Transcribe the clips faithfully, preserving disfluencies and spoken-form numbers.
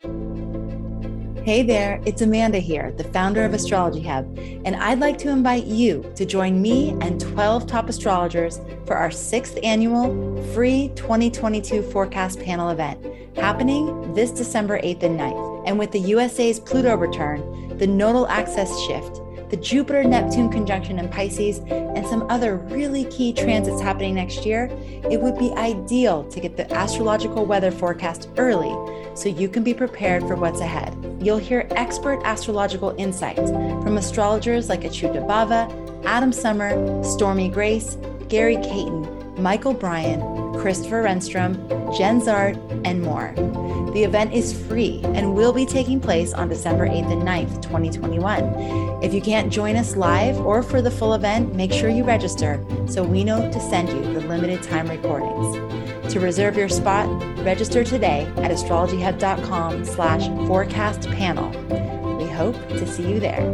Hey there, it's Amanda here, the founder of Astrology Hub, and I'd like to invite you to join me and twelve top astrologers for our sixth annual free twenty twenty-two forecast panel event happening this December eighth and ninth. And with the U S A's Pluto return, the nodal axis shift, the Jupiter-Neptune conjunction in Pisces, and some other really key transits happening next year, it would be ideal to get the astrological weather forecast early so you can be prepared for what's ahead. You'll hear expert astrological insights from astrologers like Achyuta Bhava, Adam Summer, Stormy Grace, Gary Caton, Michael Bryan, Christopher Renstrom, Jen Zart, and more. The event is free and will be taking place on December eighth and ninth, twenty twenty-one. If you can't join us live or for the full event, make sure you register so we know to send you the limited time recordings. To reserve your spot, register today at astrologyhub.com slash forecast panel. We hope to see you there.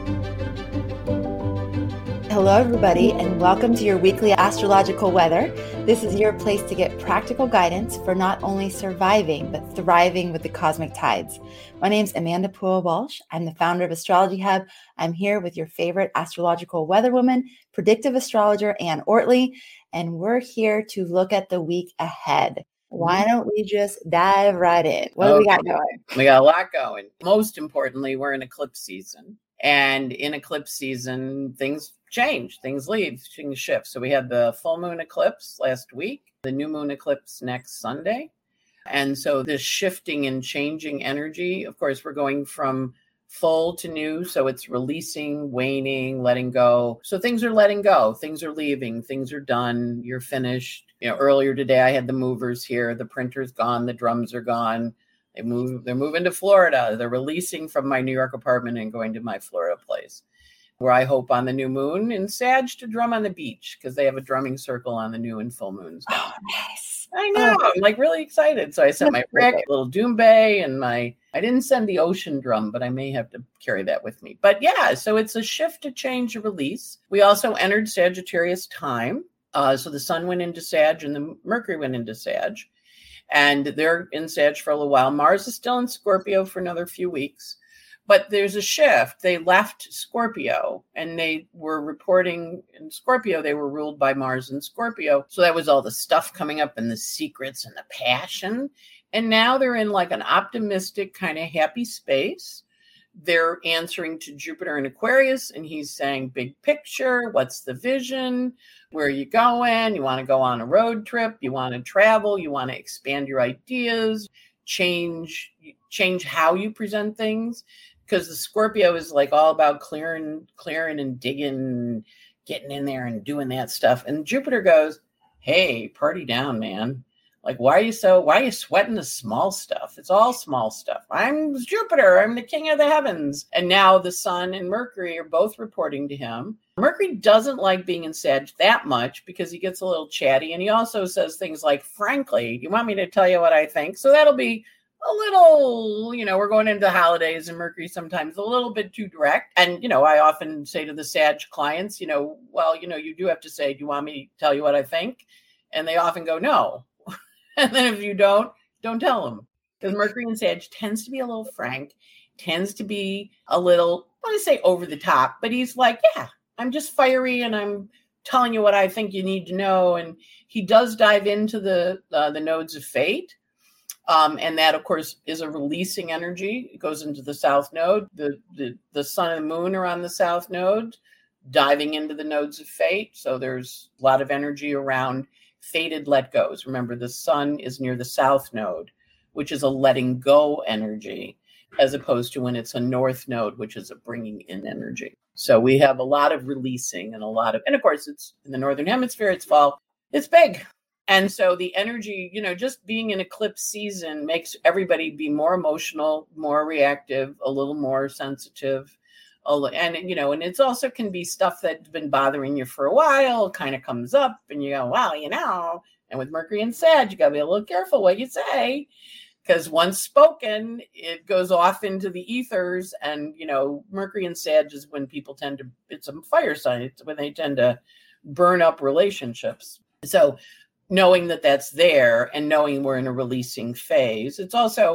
Hello, everybody, and welcome to your weekly astrological weather. This is your place to get practical guidance for not only surviving, but thriving with the cosmic tides. My name's Amanda Poole-Walsh. I'm the founder of Astrology Hub. I'm here with your favorite astrological weather woman, predictive astrologer Ann Ortley, and we're here to look at the week ahead. Why don't we just dive right in? What okay. do we got going? We got a lot going. Most importantly, we're in eclipse season. And in eclipse season, things change, things leave, things shift. So we had the full moon eclipse last week, the new moon eclipse next Sunday. And so this shifting and changing energy, of course, we're going from full to new. So it's releasing, waning, letting go. So things are letting go. Things are leaving. Things are done. You're finished. You know, earlier today, I had the movers here. The printer's gone. The drums are gone. They move, they're moving to Florida. They're releasing from my New York apartment and going to my Florida place, where I hope on the new moon in Sag to drum on the beach because they have a drumming circle on the new and full moons. Oh, nice. I know. Oh. I'm like really excited. So I sent my Rick, little Doombay, and my, I didn't send the ocean drum, but I may have to carry that with me. But yeah, so it's a shift, a change, a release. We also entered Sagittarius time. Uh, so the sun went into Sag and the Mercury went into Sag. And they're in Sag for a little while. Mars is still in Scorpio for another few weeks. But there's a shift. They left Scorpio and they were reporting in Scorpio. They were ruled by Mars in Scorpio. So that was all the stuff coming up and the secrets and the passion. And now they're in like an optimistic kind of happy space. They're answering to Jupiter in Aquarius, and he's saying, big picture, what's the vision? Where are you going? You want to go on a road trip? You want to travel? You want to expand your ideas, change, change how you present things? Because the Scorpio is like all about clearing, clearing and digging, getting in there and doing that stuff. And Jupiter goes, hey, party down, man. Like, why are you so, why are you sweating the small stuff? It's all small stuff. I'm Jupiter. I'm the king of the heavens. And now the sun and Mercury are both reporting to him. Mercury doesn't like being in Sag that much because he gets a little chatty. And he also says things like, frankly, you want me to tell you what I think? So that'll be a little, you know, we're going into the holidays and Mercury sometimes a little bit too direct. And, you know, I often say to the Sag clients, you know, well, you know, you do have to say, do you want me to tell you what I think? And they often go, no. And then if you don't, don't tell them. Because Mercury in Sag tends to be a little frank, tends to be a little, I want to say over the top, but he's like, yeah, I'm just fiery and I'm telling you what I think you need to know. And he does dive into the uh, the nodes of fate. Um, and that, of course, is a releasing energy. It goes into the south node. The, the, the sun and the moon are on the south node, diving into the nodes of fate. So there's a lot of energy around fated let goes. Remember, the sun is near the south node, which is a letting go energy, as opposed to when it's a north node, which is a bringing in energy. So we have a lot of releasing and a lot of, and of course, it's in the northern hemisphere, it's fall, it's big. And so the energy, you know, just being in eclipse season makes everybody be more emotional, more reactive, a little more sensitive. And, you know, and it's also can be stuff that's been bothering you for a while, kind of comes up and you go, wow, you know, and with Mercury and Sag, you got to be a little careful what you say, because once spoken, it goes off into the ethers. And, you know, Mercury and Sag is when people tend to, it's a fire sign. It's when they tend to burn up relationships. So knowing that that's there and knowing we're in a releasing phase, it's also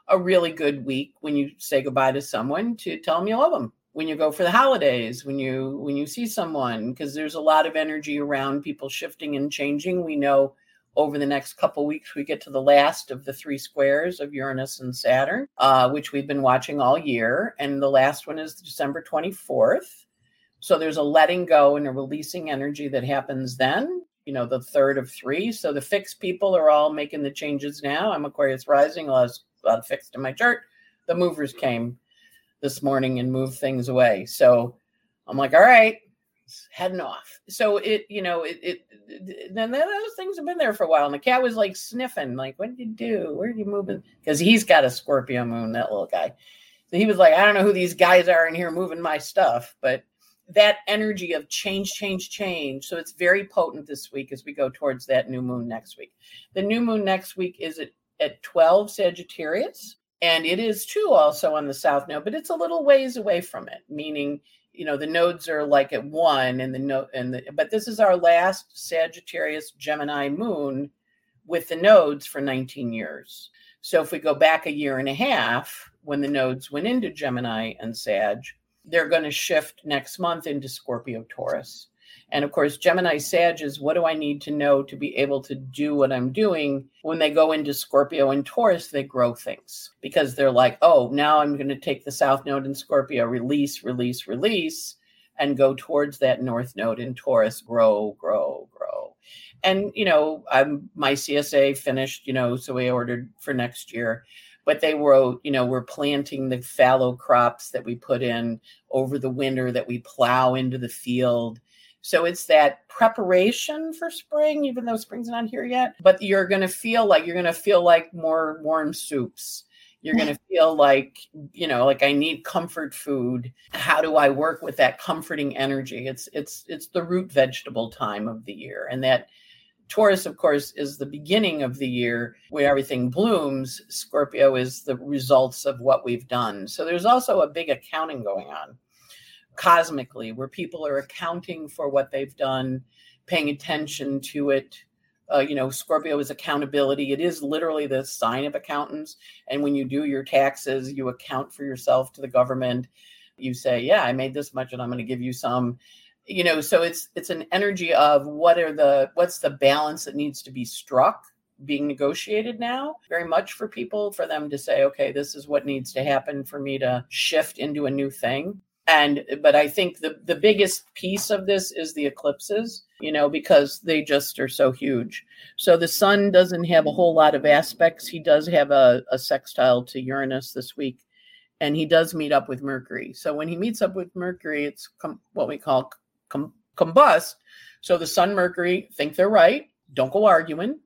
a really good week when you say goodbye to someone to tell them you love them. When you go for the holidays, when you when you see someone, because there's a lot of energy around people shifting and changing. We know over the next couple of weeks, we get to the last of the three squares of Uranus and Saturn, uh, which we've been watching all year. And the last one is December twenty-fourth. So there's a letting go and a releasing energy that happens then, you know, the third of three. So the fixed people are all making the changes now. I'm Aquarius rising, a lot, of, a lot of fixed in my chart. The movers came this morning and moved things away. So I'm like, all right, heading off. So it, you know, it, it, then those things have been there for a while. And the cat was like sniffing, like, what did you do? Where are you moving? Because he's got a Scorpio moon, that little guy. So he was like, I don't know who these guys are in here moving my stuff, but that energy of change, change, change. So it's very potent this week as we go towards that new moon next week. The new moon next week is at, at twelve Sagittarius. And it is too also on the south node, but it's a little ways away from it, meaning, you know, the nodes are like at one and the node and the, but this is our last Sagittarius Gemini moon with the nodes for nineteen years. So if we go back a year and a half, when the nodes went into Gemini and Sag, they're going to shift next month into Scorpio Taurus. And of course, Gemini Sag is what do I need to know to be able to do what I'm doing? When they go into Scorpio and Taurus, they grow things because they're like, oh, now I'm going to take the South Node in Scorpio, release, release, release, and go towards that North Node in Taurus, grow, grow, grow. And, you know, I'm my C S A finished, you know, so we ordered for next year. But they wrote, you know, we're planting the fallow crops that we put in over the winter that we plow into the field. So it's that preparation for spring, even though spring's not here yet. But you're going to feel like you're going to feel like more warm soups. You're going to feel like, you know, like I need comfort food. How do I work with that comforting energy? It's it's it's the root vegetable time of the year. And that Taurus, of course, is the beginning of the year where everything blooms. Scorpio is the results of what we've done. So there's also a big accounting going on cosmically, where people are accounting for what they've done, paying attention to it. Uh, you know, Scorpio is accountability. It is literally the sign of accountants. And when you do your taxes, you account for yourself to the government. You say, yeah, I made this much and I'm going to give you some, you know, so it's, it's an energy of what are the, what's the balance that needs to be struck, being negotiated now, very much for people, for them to say, okay, this is what needs to happen for me to shift into a new thing. And, but I think the, the biggest piece of this is the eclipses, you know, because they just are so huge. So the sun doesn't have a whole lot of aspects. He does have a, a sextile to Uranus this week, and he does meet up with Mercury. So when he meets up with Mercury, it's com- what we call com- combust. So the sun, Mercury think they're right. Don't go arguing.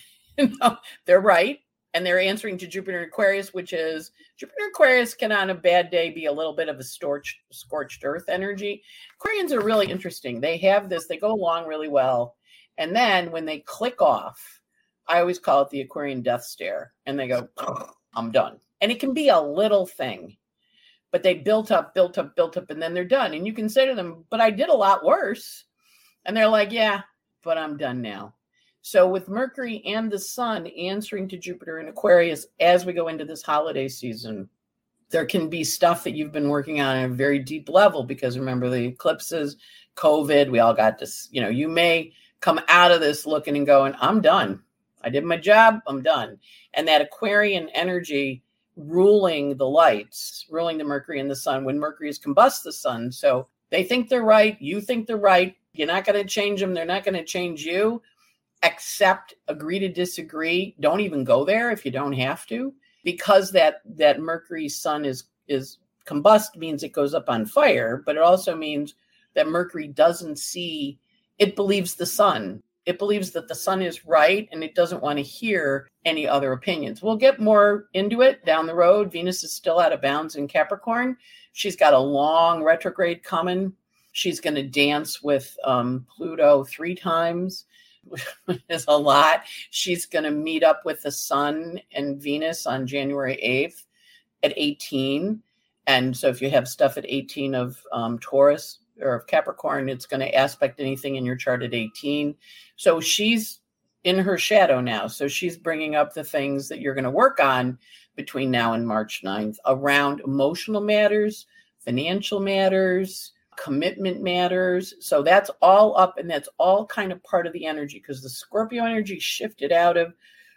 No, they're right. And they're answering to Jupiter Aquarius, which is Jupiter Aquarius can on a bad day be a little bit of a scorched, scorched earth energy. Aquarians are really interesting. They have this, they go along really well. And then when they click off, I always call it the Aquarian death stare. And they go, I'm done. And it can be a little thing, but they built up, built up, built up, and then they're done. And you can say to them, but I did a lot worse. And they're like, yeah, but I'm done now. So with Mercury and the sun answering to Jupiter in Aquarius as we go into this holiday season, there can be stuff that you've been working on at a very deep level because remember the eclipses, COVID, we all got this, you know, you may come out of this looking and going, I'm done. I did my job. I'm done. And that Aquarian energy ruling the lights, ruling the Mercury and the sun when Mercury is combust the sun. So they think they're right. You think they're right. You're not going to change them. They're not going to change you. Accept, agree to disagree. Don't even go there if you don't have to, because that that Mercury sun is is combust means it goes up on fire, but it also means that Mercury doesn't see, it believes the sun. It believes that the sun is right, and it doesn't want to hear any other opinions. We'll get more into it down the road. Venus is still out of bounds in Capricorn. She's got a long retrograde coming. She's going to dance with um, Pluto three times. Is a lot. She's going to meet up with the sun and Venus on January eighth at eighteen. And so if you have stuff at eighteen of um, Taurus or of Capricorn, it's going to aspect anything in your chart at eighteen. So she's in her shadow now. So she's bringing up the things that you're going to work on between now and March ninth around emotional matters, financial matters, commitment matters. So that's all up, and that's all kind of part of the energy, because the Scorpio energy shifted out of,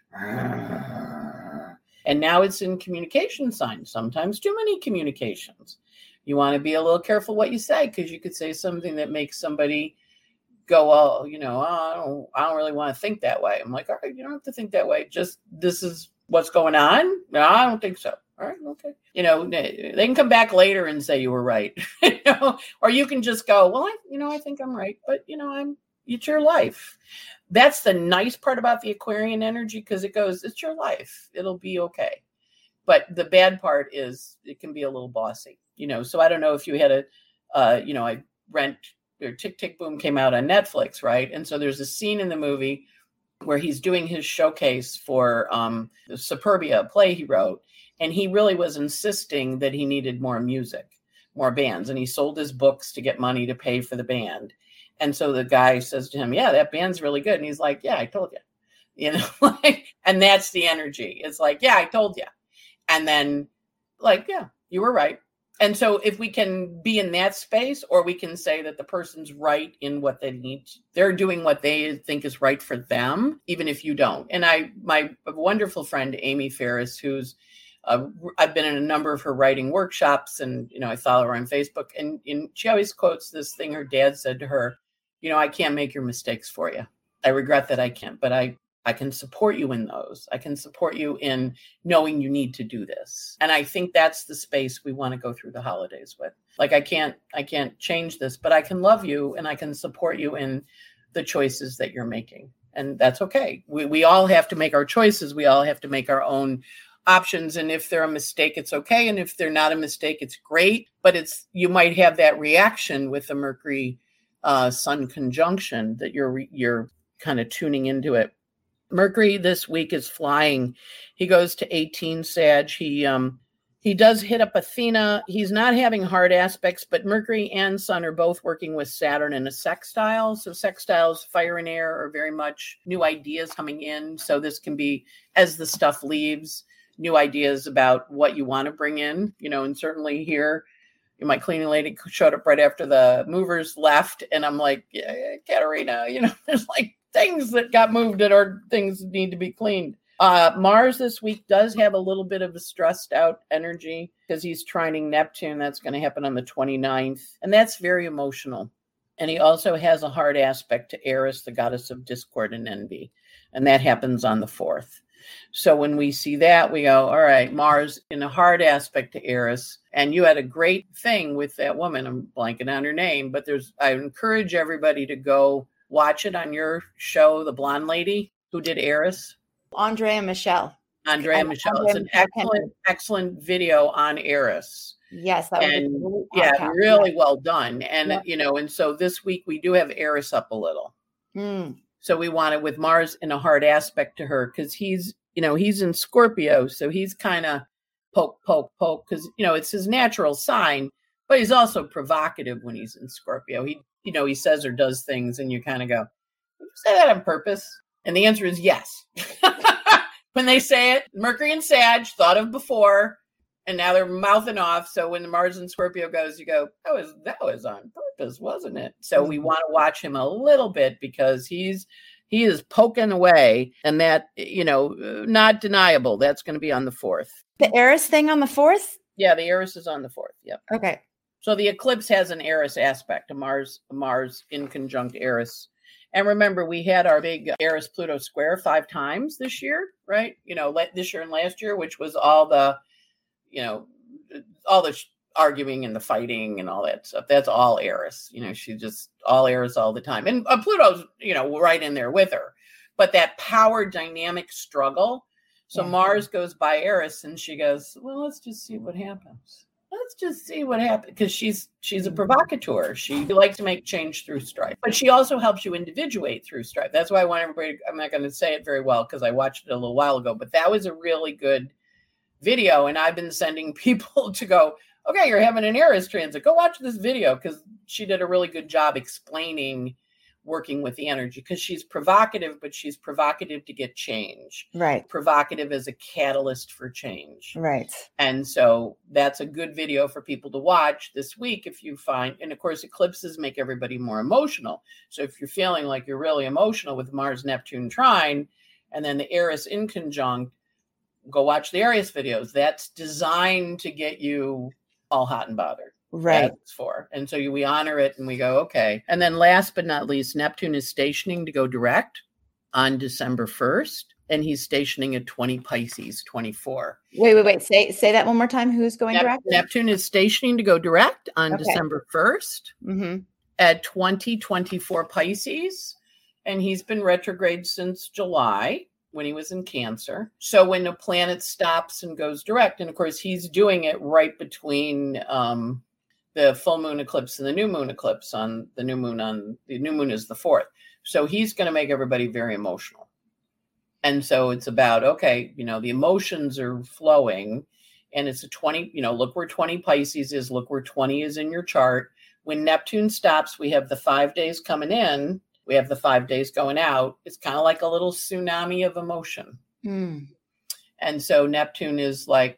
and now it's in communication signs, sometimes too many communications. You want to be a little careful what you say, because you could say something that makes somebody go, oh, you know, oh, I don't, I don't really want to think that way. I'm like, all right, you don't have to think that way. Just, this is what's going on. No, I don't think so. All right, okay. You know, they can come back later and say you were right, you know, or you can just go, well, I, you know, I think I'm right, but you know, I'm, it's your life. That's the nice part about the Aquarian energy, because it goes, it's your life. It'll be okay. But the bad part is it can be a little bossy, you know. So I don't know if you had a, uh, you know, I rent or Tick, Tick, Boom came out on Netflix, right? And so there's a scene in the movie where he's doing his showcase for um, the Superbia, a play he wrote. And he really was insisting that he needed more music, more bands. And he sold his books to get money to pay for the band. And so the guy says to him, yeah, that band's really good. And he's like, yeah, I told you, you know, like, and that's the energy. It's like, yeah, I told you. And then like, yeah, you were right. And so if we can be in that space, or we can say that the person's right in what they need, they're doing what they think is right for them, even if you don't. And I, my wonderful friend, Amy Ferris, who's, uh, I've been in a number of her writing workshops, and, you know, I follow her on Facebook, and, and she always quotes this thing her dad said to her, you know, I can't make your mistakes for you. I regret that I can't, but I, I can support you in those. I can support you in knowing you need to do this. And I think that's the space we want to go through the holidays with. Like, I can't, I can't change this, but I can love you, and I can support you in the choices that you're making. And that's okay. We we all have to make our choices. We all have to make our own options. And if they're a mistake, it's okay. And if they're not a mistake, it's great. But it's, you might have that reaction with the Mercury uh, Sun conjunction that you're, you're kind of tuning into it. Mercury this week is flying. He goes to eighteen Sag. He um he does hit up Athena. He's not having hard aspects, but Mercury and Sun are both working with Saturn in a sextile. So sextiles, fire and air, are very much new ideas coming in. So this can be, as the stuff leaves, new ideas about what you want to bring in, you know. And certainly here, my cleaning lady showed up right after the movers left, and I'm like, yeah, Katerina, you know, there's like things that got moved that are things that need to be cleaned. Uh, Mars this week does have a little bit of a stressed out energy because he's trining Neptune. That's going to happen on the twenty-ninth. And that's very emotional. And he also has a hard aspect to Eris, the goddess of discord and envy. And that happens on the fourth. So when we see that, we go, all right, Mars in a hard aspect to Eris. And you had a great thing with that woman. I'm blanking on her name, but there's, I encourage everybody to go watch it on your show, The Blonde Lady Who Did Eris. Andrea Michelle. Andrea and Michelle. Andrea it's an Michelle excellent, excellent video on Eris. Yes. That was and, really yeah, really yeah. well done. And, yeah. you know, and so this week we do have Eris up a little. Mm. So we want it with Mars in a hard aspect to her, because he's, you know, he's in Scorpio. So he's kind of poke, poke, poke, because, you know, it's his natural sign, but he's also provocative when he's in Scorpio. He, you know, he says or does things and you kind of go, did you say that on purpose? And the answer is yes. When they say it, Mercury and Sag thought of before, and now they're mouthing off. So when the Mars and Scorpio goes, you go, that was, that was on purpose, wasn't it? So we want to watch him a little bit, because he's, he is poking away, and that, you know, not deniable. That's going to be on the fourth. The Eris thing on the fourth? Yeah, the Eris is on the fourth. Yep. Okay. So the eclipse has an Eris aspect, a Mars, a Mars in conjunct Eris. And remember, we had our big Eris Pluto square five times this year, right? You know, this year and last year, which was all the, you know, all the arguing and the fighting and all that stuff. That's all Eris. You know, she just all Eris all the time. And uh, Pluto's, you know, right in there with her. But that power dynamic struggle. So yeah. Mars goes by Eris, and she goes, well, let's just see what happens. Let's just see what happens. Because she's she's a provocateur. She likes to make change through strife. But she also helps you individuate through strife. That's why I want everybody, I'm not going to say it very well because I watched it a little while ago. But that was a really good video. And I've been sending people to go, okay, you're having an Eris transit. Go watch this video, because she did a really good job explaining working with the energy, because she's provocative, but she's provocative to get change. Right. Provocative as a catalyst for change. Right. And so that's a good video for people to watch this week if you find, and of course, eclipses make everybody more emotional. So if you're feeling like you're really emotional with Mars, Neptune trine, and then the Eris inconjunct, go watch the Eris videos. That's designed to get you all hot and bothered. Right. That's for. And so we honor it and we go, okay. And then last but not least, Neptune is stationing to go direct on December first. And he's stationing at twenty Pisces, twenty-four. Wait, wait, wait. Say say that one more time. Who's going Nep- direct? Neptune is stationing to go direct on Okay. December first Mm-hmm. at twenty twenty-four Pisces. And he's been retrograde since July, when he was in Cancer. So when a planet stops and goes direct, and of course he's doing it right between um, the full moon eclipse and the new moon eclipse on the new moon on the new moon is the fourth. So he's going to make everybody very emotional. And so it's about, okay, you know, the emotions are flowing and it's a twenty, you know, look where twenty Pisces is, look where twenty is in your chart. When Neptune stops, we have the five days coming in. We have the five days going out. It's kind of like a little tsunami of emotion. Mm. And so Neptune is like,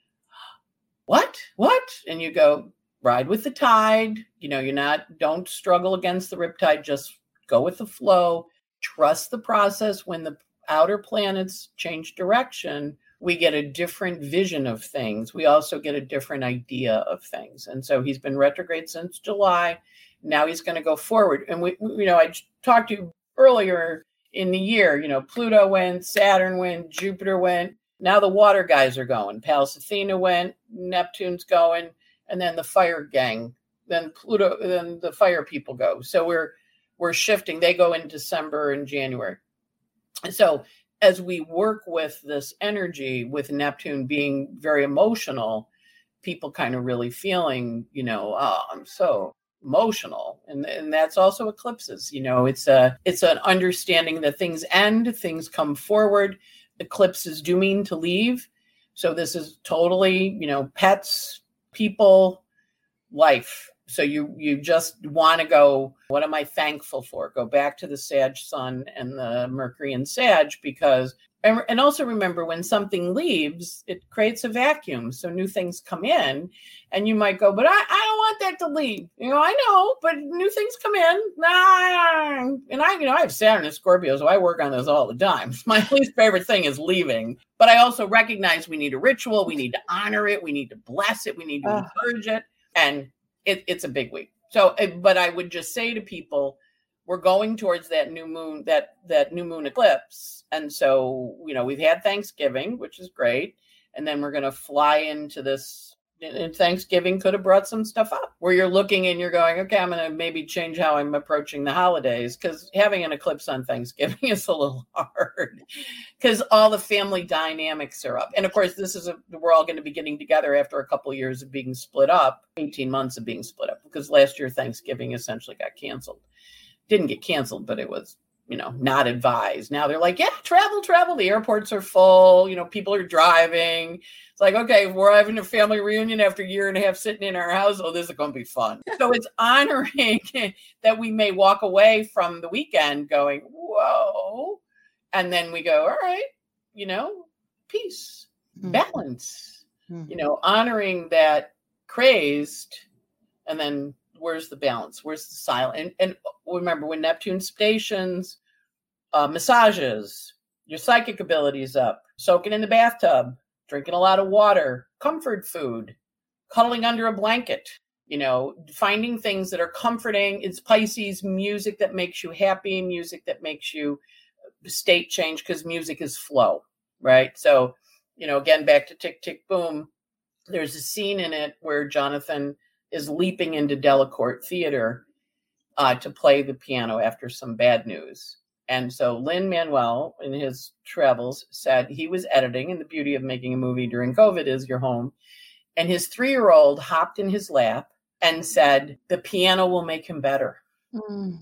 what, what? And you go, ride with the tide. You know, you're not, don't struggle against the riptide. Just go with the flow. Trust the process. When the outer planets change direction, we get a different vision of things. We also get a different idea of things. And so he's been retrograde since July. Now he's going to go forward. And we, you know, I talked to you earlier in the year, you know, Pluto went, Saturn went, Jupiter went. Now the water guys are going. Pallas Athena went, Neptune's going, and then the fire gang, then Pluto, then the fire people go. So we're, we're shifting. They go in December and January. And so as we work with this energy, with Neptune being very emotional, people kind of really feeling, you know, oh, I'm so emotional. And, and that's also eclipses. You know, it's a, it's an understanding that things end, things come forward. Eclipses do mean to leave. So this is totally, you know, pets, people, life. So you, you just want to go, what am I thankful for? Go back to the Sag Sun and the Mercury and Sag, because, and, and also remember, when something leaves, it creates a vacuum. So new things come in and you might go, but I, I don't want that to leave. You know, I know, but new things come in. Nah. And I, you know, I have Saturn and Scorpio, so I work on this all the time. My least favorite thing is leaving, but I also recognize we need a ritual. We need to honor it. We need to bless it. We need to Oh. encourage it. And it, it's a big week. So, but I would just say to people, we're going towards that new moon, that, that new moon eclipse. And so, you know, we've had Thanksgiving, which is great. And then we're going to fly into this, and Thanksgiving could have brought some stuff up where you're looking and you're going, okay, I'm going to maybe change how I'm approaching the holidays, because having an eclipse on Thanksgiving is a little hard because all the family dynamics are up. And of course, this is a, we're all going to be getting together after a couple of years of being split up, eighteen months of being split up, because last year Thanksgiving essentially got canceled. Didn't get canceled, but it was, you know, not advised. Now they're like, yeah, travel, travel. The airports are full. You know, people are driving. It's like, okay, we're having a family reunion after a year and a half sitting in our house. Oh, this is going to be fun. So it's honoring that we may walk away from the weekend going, whoa. And then we go, all right, you know, peace, Mm-hmm. balance, Mm-hmm. you know, honoring that crazed. And then where's the balance? Where's the silence? And, and remember, when Neptune stations, uh, massages, your psychic abilities up, soaking in the bathtub, drinking a lot of water, comfort food, cuddling under a blanket, you know, finding things that are comforting. It's Pisces, music that makes you happy, music that makes you state change, because music is flow, right? So, you know, again, back to Tick, Tick, Boom, there's a scene in it where Jonathan is leaping into Delacorte Theater uh, to play the piano after some bad news. And so Lin-Manuel, in his travels, said he was editing, and the beauty of making a movie during COVID is you're home. And his three-year-old hopped in his lap and said, the piano will make him better. Mm.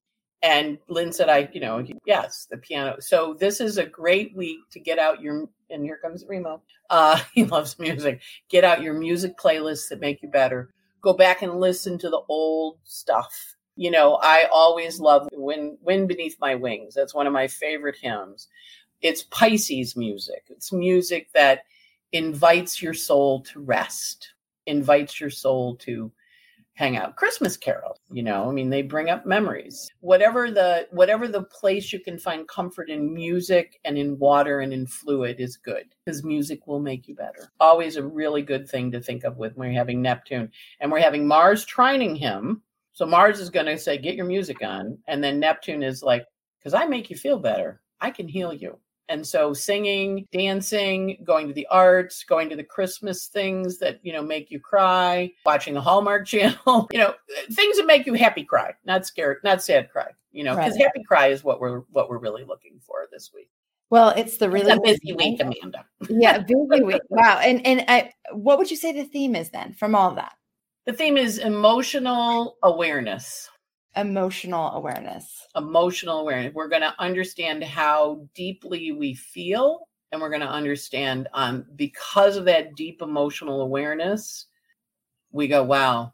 And Lynn said, I, you know, yes, the piano. So this is a great week to get out your, and here comes Remo. Uh, he loves music. Get out your music playlists that make you better. Go back and listen to the old stuff. You know, I always love Wind, Wind Beneath My Wings. That's one of my favorite hymns. It's Pisces music. It's music that invites your soul to rest, invites your soul to hang out. Christmas carols, you know, I mean, they bring up memories. Whatever the whatever the place you can find comfort in music and in water and in fluid is good, because music will make you better. Always a really good thing to think of with when you're having Neptune. And we're having Mars trining him. So Mars is going to say, get your music on. And then Neptune is like, because I make you feel better. I can heal you. And so singing, dancing, going to the arts, going to the Christmas things that, you know, make you cry, watching a Hallmark channel, you know, things that make you happy cry, not scared, not sad cry, you know, because right. happy cry is what we're, what we're really looking for this week. Well, it's the really it's a busy week, Amanda. Yeah, busy week. Wow. And, and I, what would you say the theme is then from all of that? The theme is emotional awareness. Emotional awareness. Emotional awareness. We're going to understand how deeply we feel, and we're going to understand um, because of that deep emotional awareness, we go, wow,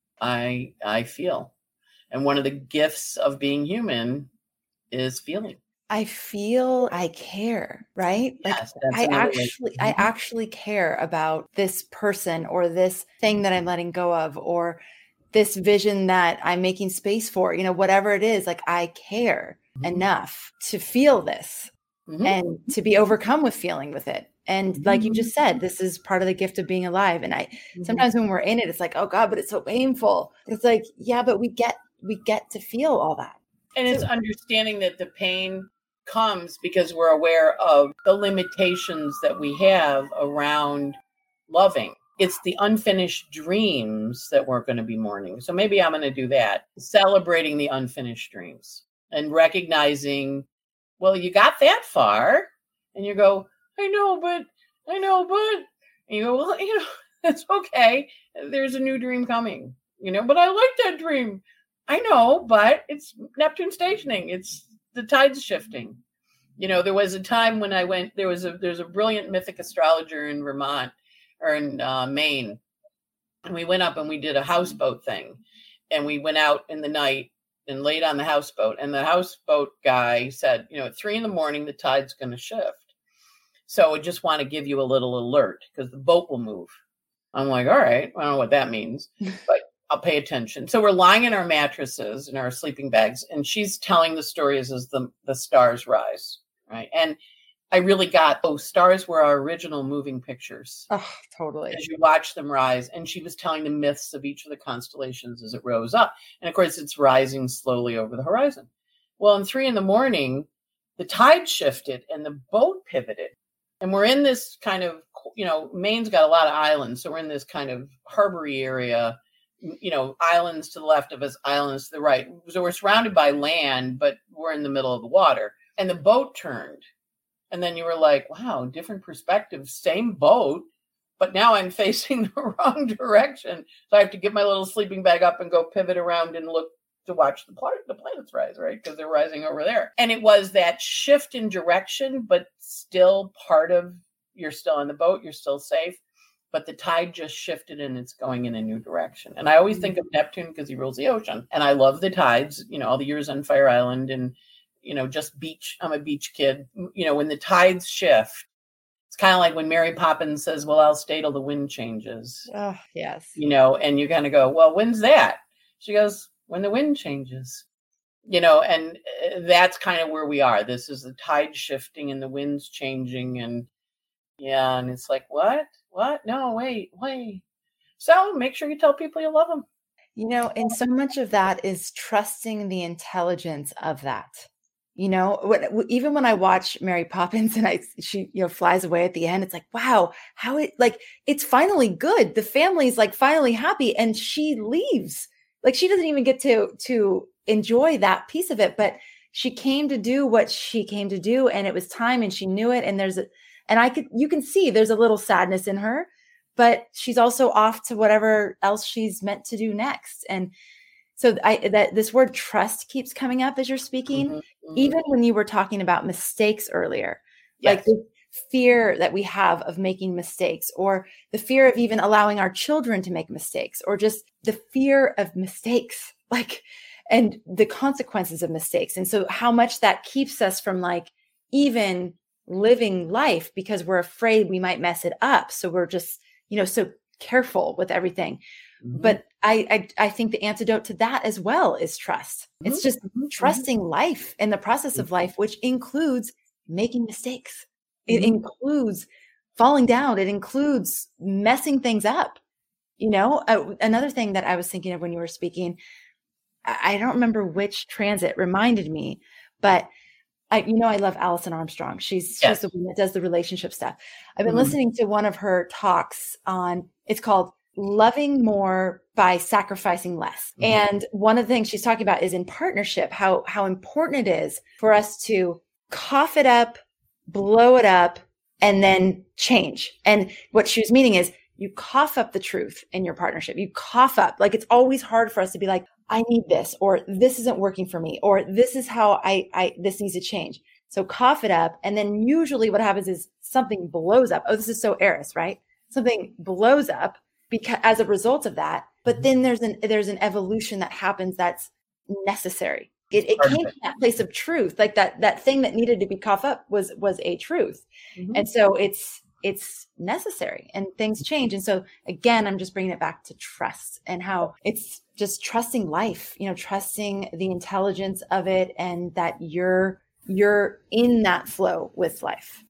I I feel. And one of the gifts of being human is feeling. I feel I care, right? Like yes, I actually, I actually care about this person or this thing that I'm letting go of, or this vision that I'm making space for, you know, whatever it is, like I care mm-hmm. enough to feel this mm-hmm. and to be overcome with feeling with it. And mm-hmm. like you just said, this is part of the gift of being alive. And I, mm-hmm. sometimes when we're in it, it's like, oh God, but it's so painful. It's like, yeah, but we get, we get to feel all that. And it's understanding that the pain comes because we're aware of the limitations that we have around loving. It's the unfinished dreams that we're going to be mourning. So maybe I'm going to do that, celebrating the unfinished dreams and recognizing, well, you got that far and you go, I know, but I know, but and you go, well, you know, that's okay. There's a new dream coming, you know, but I like that dream. I know, but it's Neptune stationing. It's the tides shifting. You know, there was a time when I went, there was a, there's a brilliant mythic astrologer in Vermont or in uh, Maine. And we went up and we did a houseboat thing. And we went out in the night and laid on the houseboat. And the houseboat guy said, you know, at three in the morning, the tide's going to shift. So I just want to give you a little alert because the boat will move. I'm like, all right, I don't know what that means, but I'll pay attention. So we're lying in our mattresses in our sleeping bags, and she's telling the stories as the, the stars rise, right? And I really got, oh, stars were our original moving pictures. Oh, totally. As you watch them rise. And she was telling the myths of each of the constellations as it rose up. And of course, it's rising slowly over the horizon. Well, in three in the morning, the tide shifted and the boat pivoted. And we're in this kind of, you know, Maine's got a lot of islands. So we're in this kind of harbory area, you know, islands to the left of us, islands to the right. So we're surrounded by land, but we're in the middle of the water. And the boat turned. And then you were like, wow, different perspective, same boat, but now I'm facing the wrong direction. So I have to get my little sleeping bag up and go pivot around and look to watch the, pl- the planets rise, right? Because they're rising over there. And it was that shift in direction, but still part of, you're still on the boat, you're still safe. But the tide just shifted and it's going in a new direction. And I always think of Neptune because he rules the ocean. And I love the tides, you know, all the years on Fire Island and, you know, just beach. I'm a beach kid. You know, when the tides shift, it's kind of like when Mary Poppins says, well, I'll stay till the wind changes. Oh, yes. You know, and you kind of go, well, when's that? She goes, when the wind changes. You know, and that's kind of where we are. This is the tide shifting and the wind's changing. And yeah, and it's like, what? What? No, wait, wait. So make sure you tell people you love them. You know, and so much of that is trusting the intelligence of that. You know, when, even when I watch Mary Poppins and I, she, you know, flies away at the end, it's like, wow, how it, like, it's finally good. The family's like finally happy and she leaves. Like she doesn't even get to, to enjoy that piece of it, but she came to do what she came to do and it was time and she knew it. And there's a, and I could, you can see there's a little sadness in her, but she's also off to whatever else she's meant to do next. And so I, that this word trust keeps coming up as you're speaking, mm-hmm, mm-hmm. even when you were talking about mistakes earlier, yes. like the fear that we have of making mistakes or the fear of even allowing our children to make mistakes or just the fear of mistakes. Like, and the consequences of mistakes. And so how much that keeps us from like even living life because we're afraid we might mess it up. So we're just, you know, so careful with everything. Mm-hmm. But I, I, I think the antidote to that as well is trust. Mm-hmm. It's just mm-hmm. trusting life and the process of life, which includes making mistakes. It mm-hmm. includes falling down. It includes messing things up. You know, uh, another thing that I was thinking of when you were speaking, I, I don't remember which transit reminded me, but I, you know, I love Alison Armstrong. She's, yes. she's the one that does the relationship stuff. I've been mm-hmm. listening to one of her talks on, it's called Loving More by Sacrificing Less. Mm-hmm. And one of the things she's talking about is in partnership, how, how important it is for us to cough it up, blow it up, and then change. And what she was meaning is you cough up the truth in your partnership. You cough up, like it's always hard for us to be like, I need this, or this isn't working for me, or this is how I, I, this needs to change. So cough it up. And then usually what happens is something blows up. Oh, this is so Eris, right? Something blows up because as a result of that, but then there's an, there's an evolution that happens that's necessary. It, it came from that place of truth. Like that, that thing that needed to be coughed up was, was a truth. Mm-hmm. And so it's, it's necessary and things change. And so again, I'm just bringing it back to trust and how it's just trusting life, you know, trusting the intelligence of it and that you're, you're in that flow with life.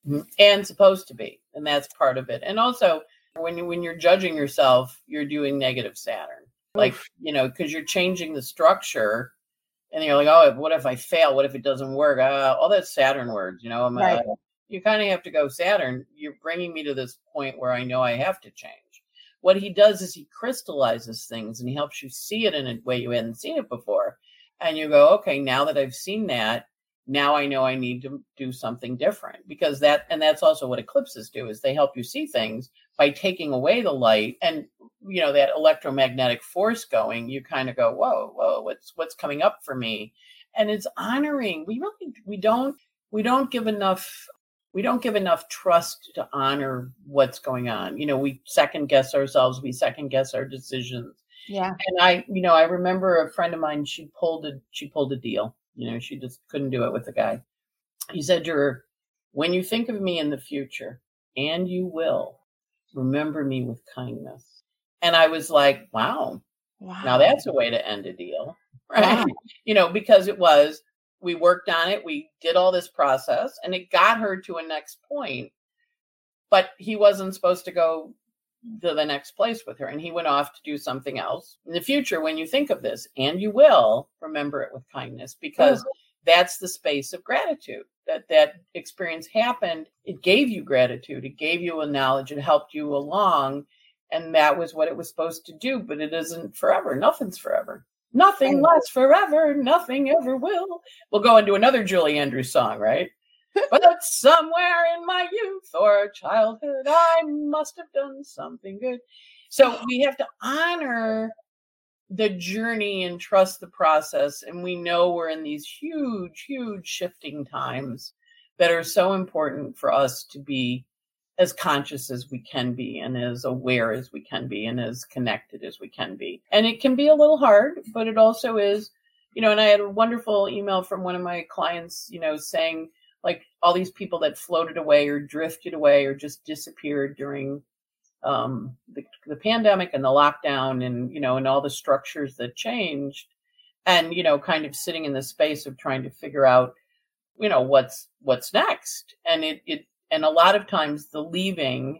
And supposed to be. And that's part of it. And also when you, when you're judging yourself, you're doing negative Saturn, like, Oof. you know, cause you're changing the structure and you're like, oh, what if I fail? What if it doesn't work? Uh, all that Saturn words, you know, I'm, right. uh, you kind of have to go, Saturn, you're bringing me to this point where I know I have to change. What he does is he crystallizes things and he helps you see it in a way you hadn't seen it before. And you go, okay, now that I've seen that, now I know I need to do something different because that, and that's also what eclipses do is they help you see things by taking away the light and, you know, that electromagnetic force going, you kind of go, whoa, whoa, what's, what's coming up for me? And it's honoring. We really, we don't, we don't give enough We don't give enough trust to honor what's going on. You know, we second guess ourselves. We second guess our decisions. Yeah. And I, you know, I remember a friend of mine, she pulled a, she pulled a deal, you know, she just couldn't do it with the guy. He said to her, when you think of me in the future, and you will, remember me with kindness. And I was like, wow, wow. Now that's a way to end a deal, right? Wow. You know, because it was, we worked on it. We did all this process and it got her to a next point, but he wasn't supposed to go to the next place with her. And he went off to do something else. In the future, when you think of this, and you will, remember it with kindness, because oh. that's the space of gratitude. That that experience happened. It gave you gratitude. It gave you a knowledge. It helped you along. And that was what it was supposed to do. But it isn't forever. Nothing's forever. Nothing lasts forever. Nothing ever will. We'll go into another Julie Andrews song, right? But somewhere in my youth or childhood, I must have done something good. So we have to honor the journey and trust the process. And we know we're in these huge, huge shifting times that are so important for us to be as conscious as we can be and as aware as we can be and as connected as we can be. And it can be a little hard, but it also is, you know, and I had a wonderful email from one of my clients, you know, saying like all these people that floated away or drifted away or just disappeared during um, the, the pandemic and the lockdown and, you know, and all the structures that changed and, you know, kind of sitting in the space of trying to figure out, you know, what's, what's next. And it, it, And a lot of times the leaving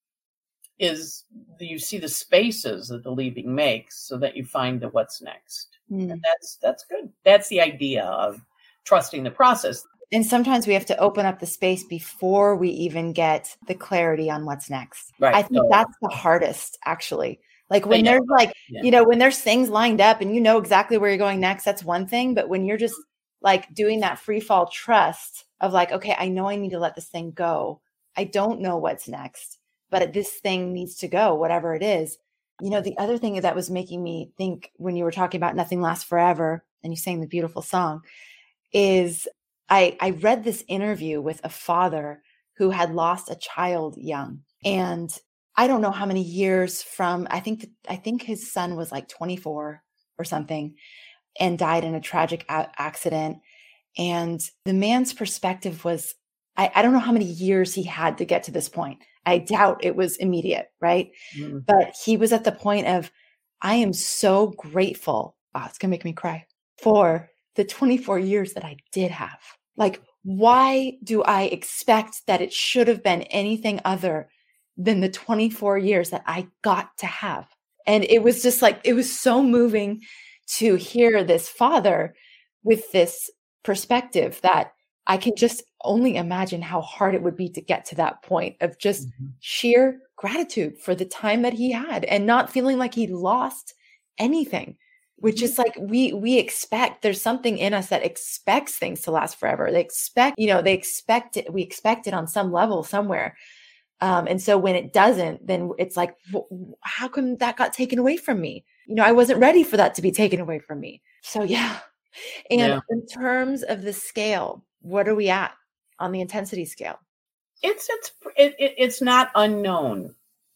is, you see the spaces that the leaving makes so that you find the what's next. Mm. And that's, that's good. That's the idea of trusting the process. And sometimes we have to open up the space before we even get the clarity on what's next. Right. I think so, that's the hardest, actually. Like when there's like, yeah. you know, when there's things lined up and you know exactly where you're going next, that's one thing. But when you're just like doing that free fall trust of like, okay, I know I need to let this thing go. I don't know what's next, but this thing needs to go, whatever it is. You know, the other thing that was making me think when you were talking about nothing lasts forever and you sang the beautiful song is I, I read this interview with a father who had lost a child young. And I don't know how many years from, I think, I think his son was like twenty-four or something. and died in a tragic a- accident. And the man's perspective was, I, I don't know how many years he had to get to this point. I doubt it was immediate, right? Mm-hmm. But he was at the point of, I am so grateful. Oh, it's going to make me cry for the twenty-four years that I did have. Like, why do I expect that it should have been anything other than the twenty-four years that I got to have? And it was just like, it was so moving to hear this father with this perspective that I can just only imagine how hard it would be to get to that point of just mm-hmm. sheer gratitude for the time that he had and not feeling like he lost anything, which mm-hmm. is like we we expect, there's something in us that expects things to last forever. They expect, you know, they expect it, we expect it on some level somewhere. Um, and so when it doesn't, then it's like, how come that got taken away from me? You know, I wasn't ready for that to be taken away from me. So yeah. And yeah. in terms of the scale, what are we at on the intensity scale? It's it's it, it, it's not unknown.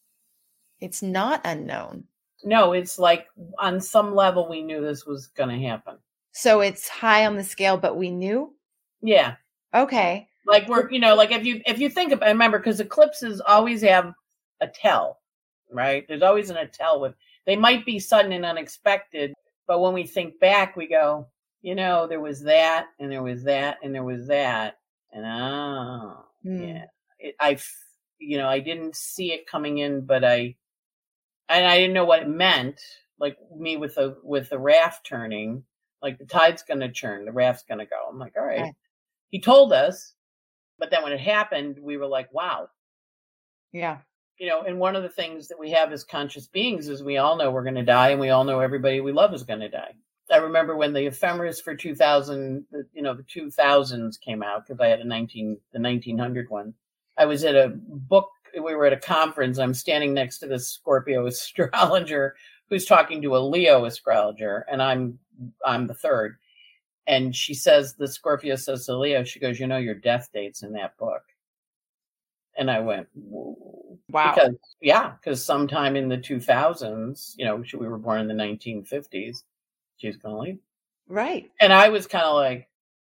It's not unknown. No, it's like on some level we knew this was going to happen. So it's high on the scale, but we knew? Yeah. Okay. Like we're, you know, like if you if you think about, remember, because eclipses always have a tell, right? There's always an a tell with, they might be sudden and unexpected, but when we think back, we go, you know, there was that, and there was that, and there was that, and oh, mm. yeah, it, I, you know, I didn't see it coming in, but I, and I didn't know what it meant. Like me with the with the raft turning, like the tide's going to churn, the raft's going to go. I'm like, all right. right. He told us, but then when it happened, we were like, wow. Yeah. You know, and one of the things that we have as conscious beings is we all know we're going to die, and we all know everybody we love is going to die. I remember when the ephemeris for two thousand, you know, the two thousands came out, because I had a nineteen, the nineteen hundred one. I was at a book, we were at a conference. I'm standing next to this Scorpio astrologer who's talking to a Leo astrologer, and I'm I'm the third. And she says, the Scorpio says to Leo, she goes, you know, your death date's in that book. And I went, whoa. Wow. Because, yeah, because sometime in the two thousands, you know, we were born in the nineteen fifties. She's going to leave. Right. And I was kind of like,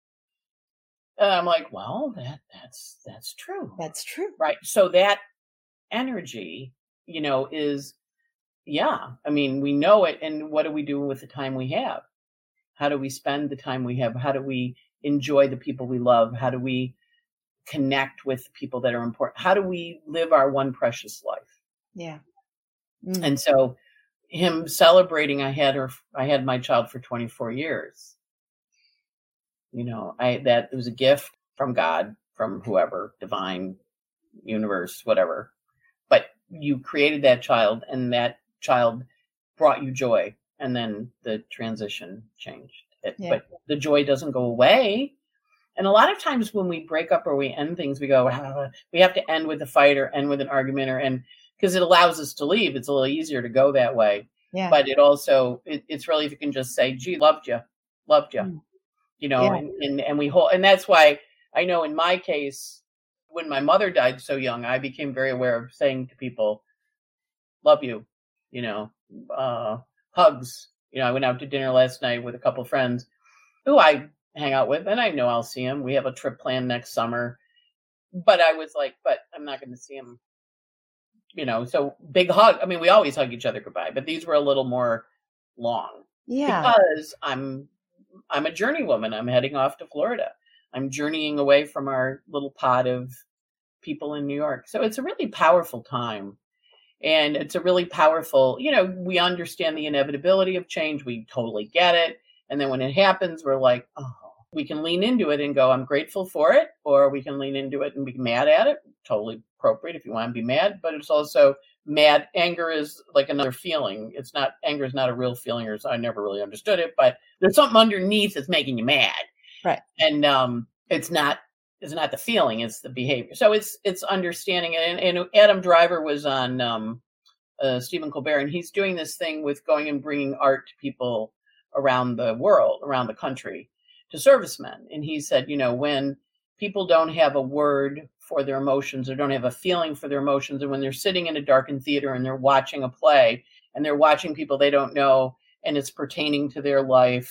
and I'm like, well, that that's, that's true. That's true. Right. So that energy, you know, is, yeah, I mean, we know it. And what do we do with the time we have? How do we spend the time we have? How do we enjoy the people we love? How do we connect with the people that are important? How do we live our one precious life? Yeah. Mm. And so, him celebrating, I had her, I had my child for twenty-four years. You know, I, that it was a gift from God, from whoever, divine, universe, whatever. But you created that child, and that child brought you joy. And then the transition changed it. Yeah. But the joy doesn't go away. And a lot of times when we break up or we end things, we go, ah, we have to end with a fight or end with an argument, or end, because it allows us to leave. It's a little easier to go that way. Yeah. But it also, it, it's really, if you can just say, gee, loved you, loved you, mm. you know, yeah. and, and, and we hold, and that's why I know in my case, when my mother died so young, I became very aware of saying to people, love you, you know, uh, hugs. You know, I went out to dinner last night with a couple of friends who I hang out with, and I know I'll see them. We have a trip planned next summer, but I was like, but I'm not going to see them. You know, so big hug. I mean, we always hug each other goodbye, but these were a little more long. Yeah. Because I'm I'm a journey woman. I'm heading off to Florida. I'm journeying away from our little pod of people in New York. So it's a really powerful time. And it's a really powerful, you know, we understand the inevitability of change. We totally get it. And then when it happens, we're like, oh, we can lean into it and go, I'm grateful for it. Or we can lean into it and be mad at it. Totally appropriate if you want to be mad. But it's also mad. Anger is like another feeling. It's not, anger is not a real feeling, or I never really understood it. But there's something underneath that's making you mad. Right. And um, it's not, it's not the feeling, it's the behavior. So it's it's understanding it. And, and Adam Driver was on um, uh, Stephen Colbert, and he's doing this thing with going and bringing art to people around the world, around the country, to servicemen. And he said, you know, when people don't have a word for their emotions or don't have a feeling for their emotions, and when they're sitting in a darkened theater and they're watching a play and they're watching people they don't know and it's pertaining to their life,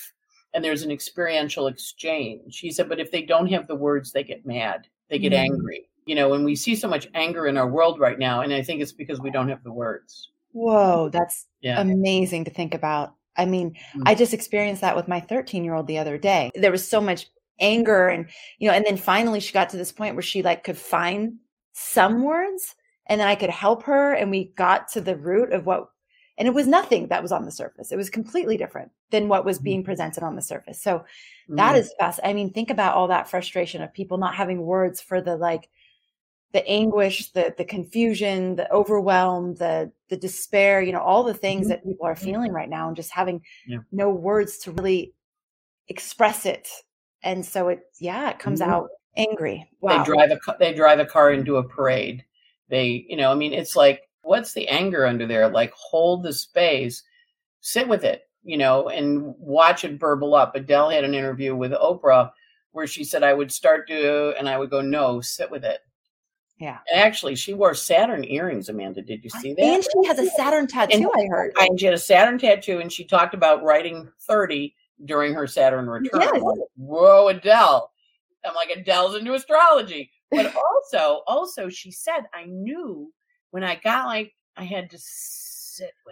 and there's an experiential exchange. He said, but if they don't have the words, they get mad, they get Mm-hmm. angry. You know, and we see so much anger in our world right now, and I think it's because we don't have the words. Whoa, that's Yeah. amazing to think about. I mean, Mm-hmm. I just experienced that with my thirteen-year-old the other day. There was so much anger and, you know, and then finally she got to this point where she like could find some words and then I could help her and we got to the root of what, and it was nothing that was on the surface. It was completely different than what was being presented on the surface. So Mm-hmm. that is fast. I mean, think about all that frustration of people not having words for the like the anguish, the the confusion, the overwhelm, the the despair, you know, all the things Mm-hmm. that people are feeling right now and just having Yeah. no words to really express it. And so it, yeah, it comes Mhm. out angry. Wow. They drive a ca- they drive a car into a parade. They, you know, I mean, it's like, what's the anger under there? Like, hold the space, sit with it, you know, and watch it burble up. Adele had an interview with Oprah where she said, I would start to, and I would go, no, sit with it. Yeah. And actually, she wore Saturn earrings, Amanda. Did you see that? And she has a Saturn tattoo, I heard. And she had a Saturn tattoo, and she talked about writing thirty during her Saturn return. Yes. I'm like, whoa, Adele. I'm like, Adele's into astrology. But also, also, she said, I knew when I got like, I had to sit with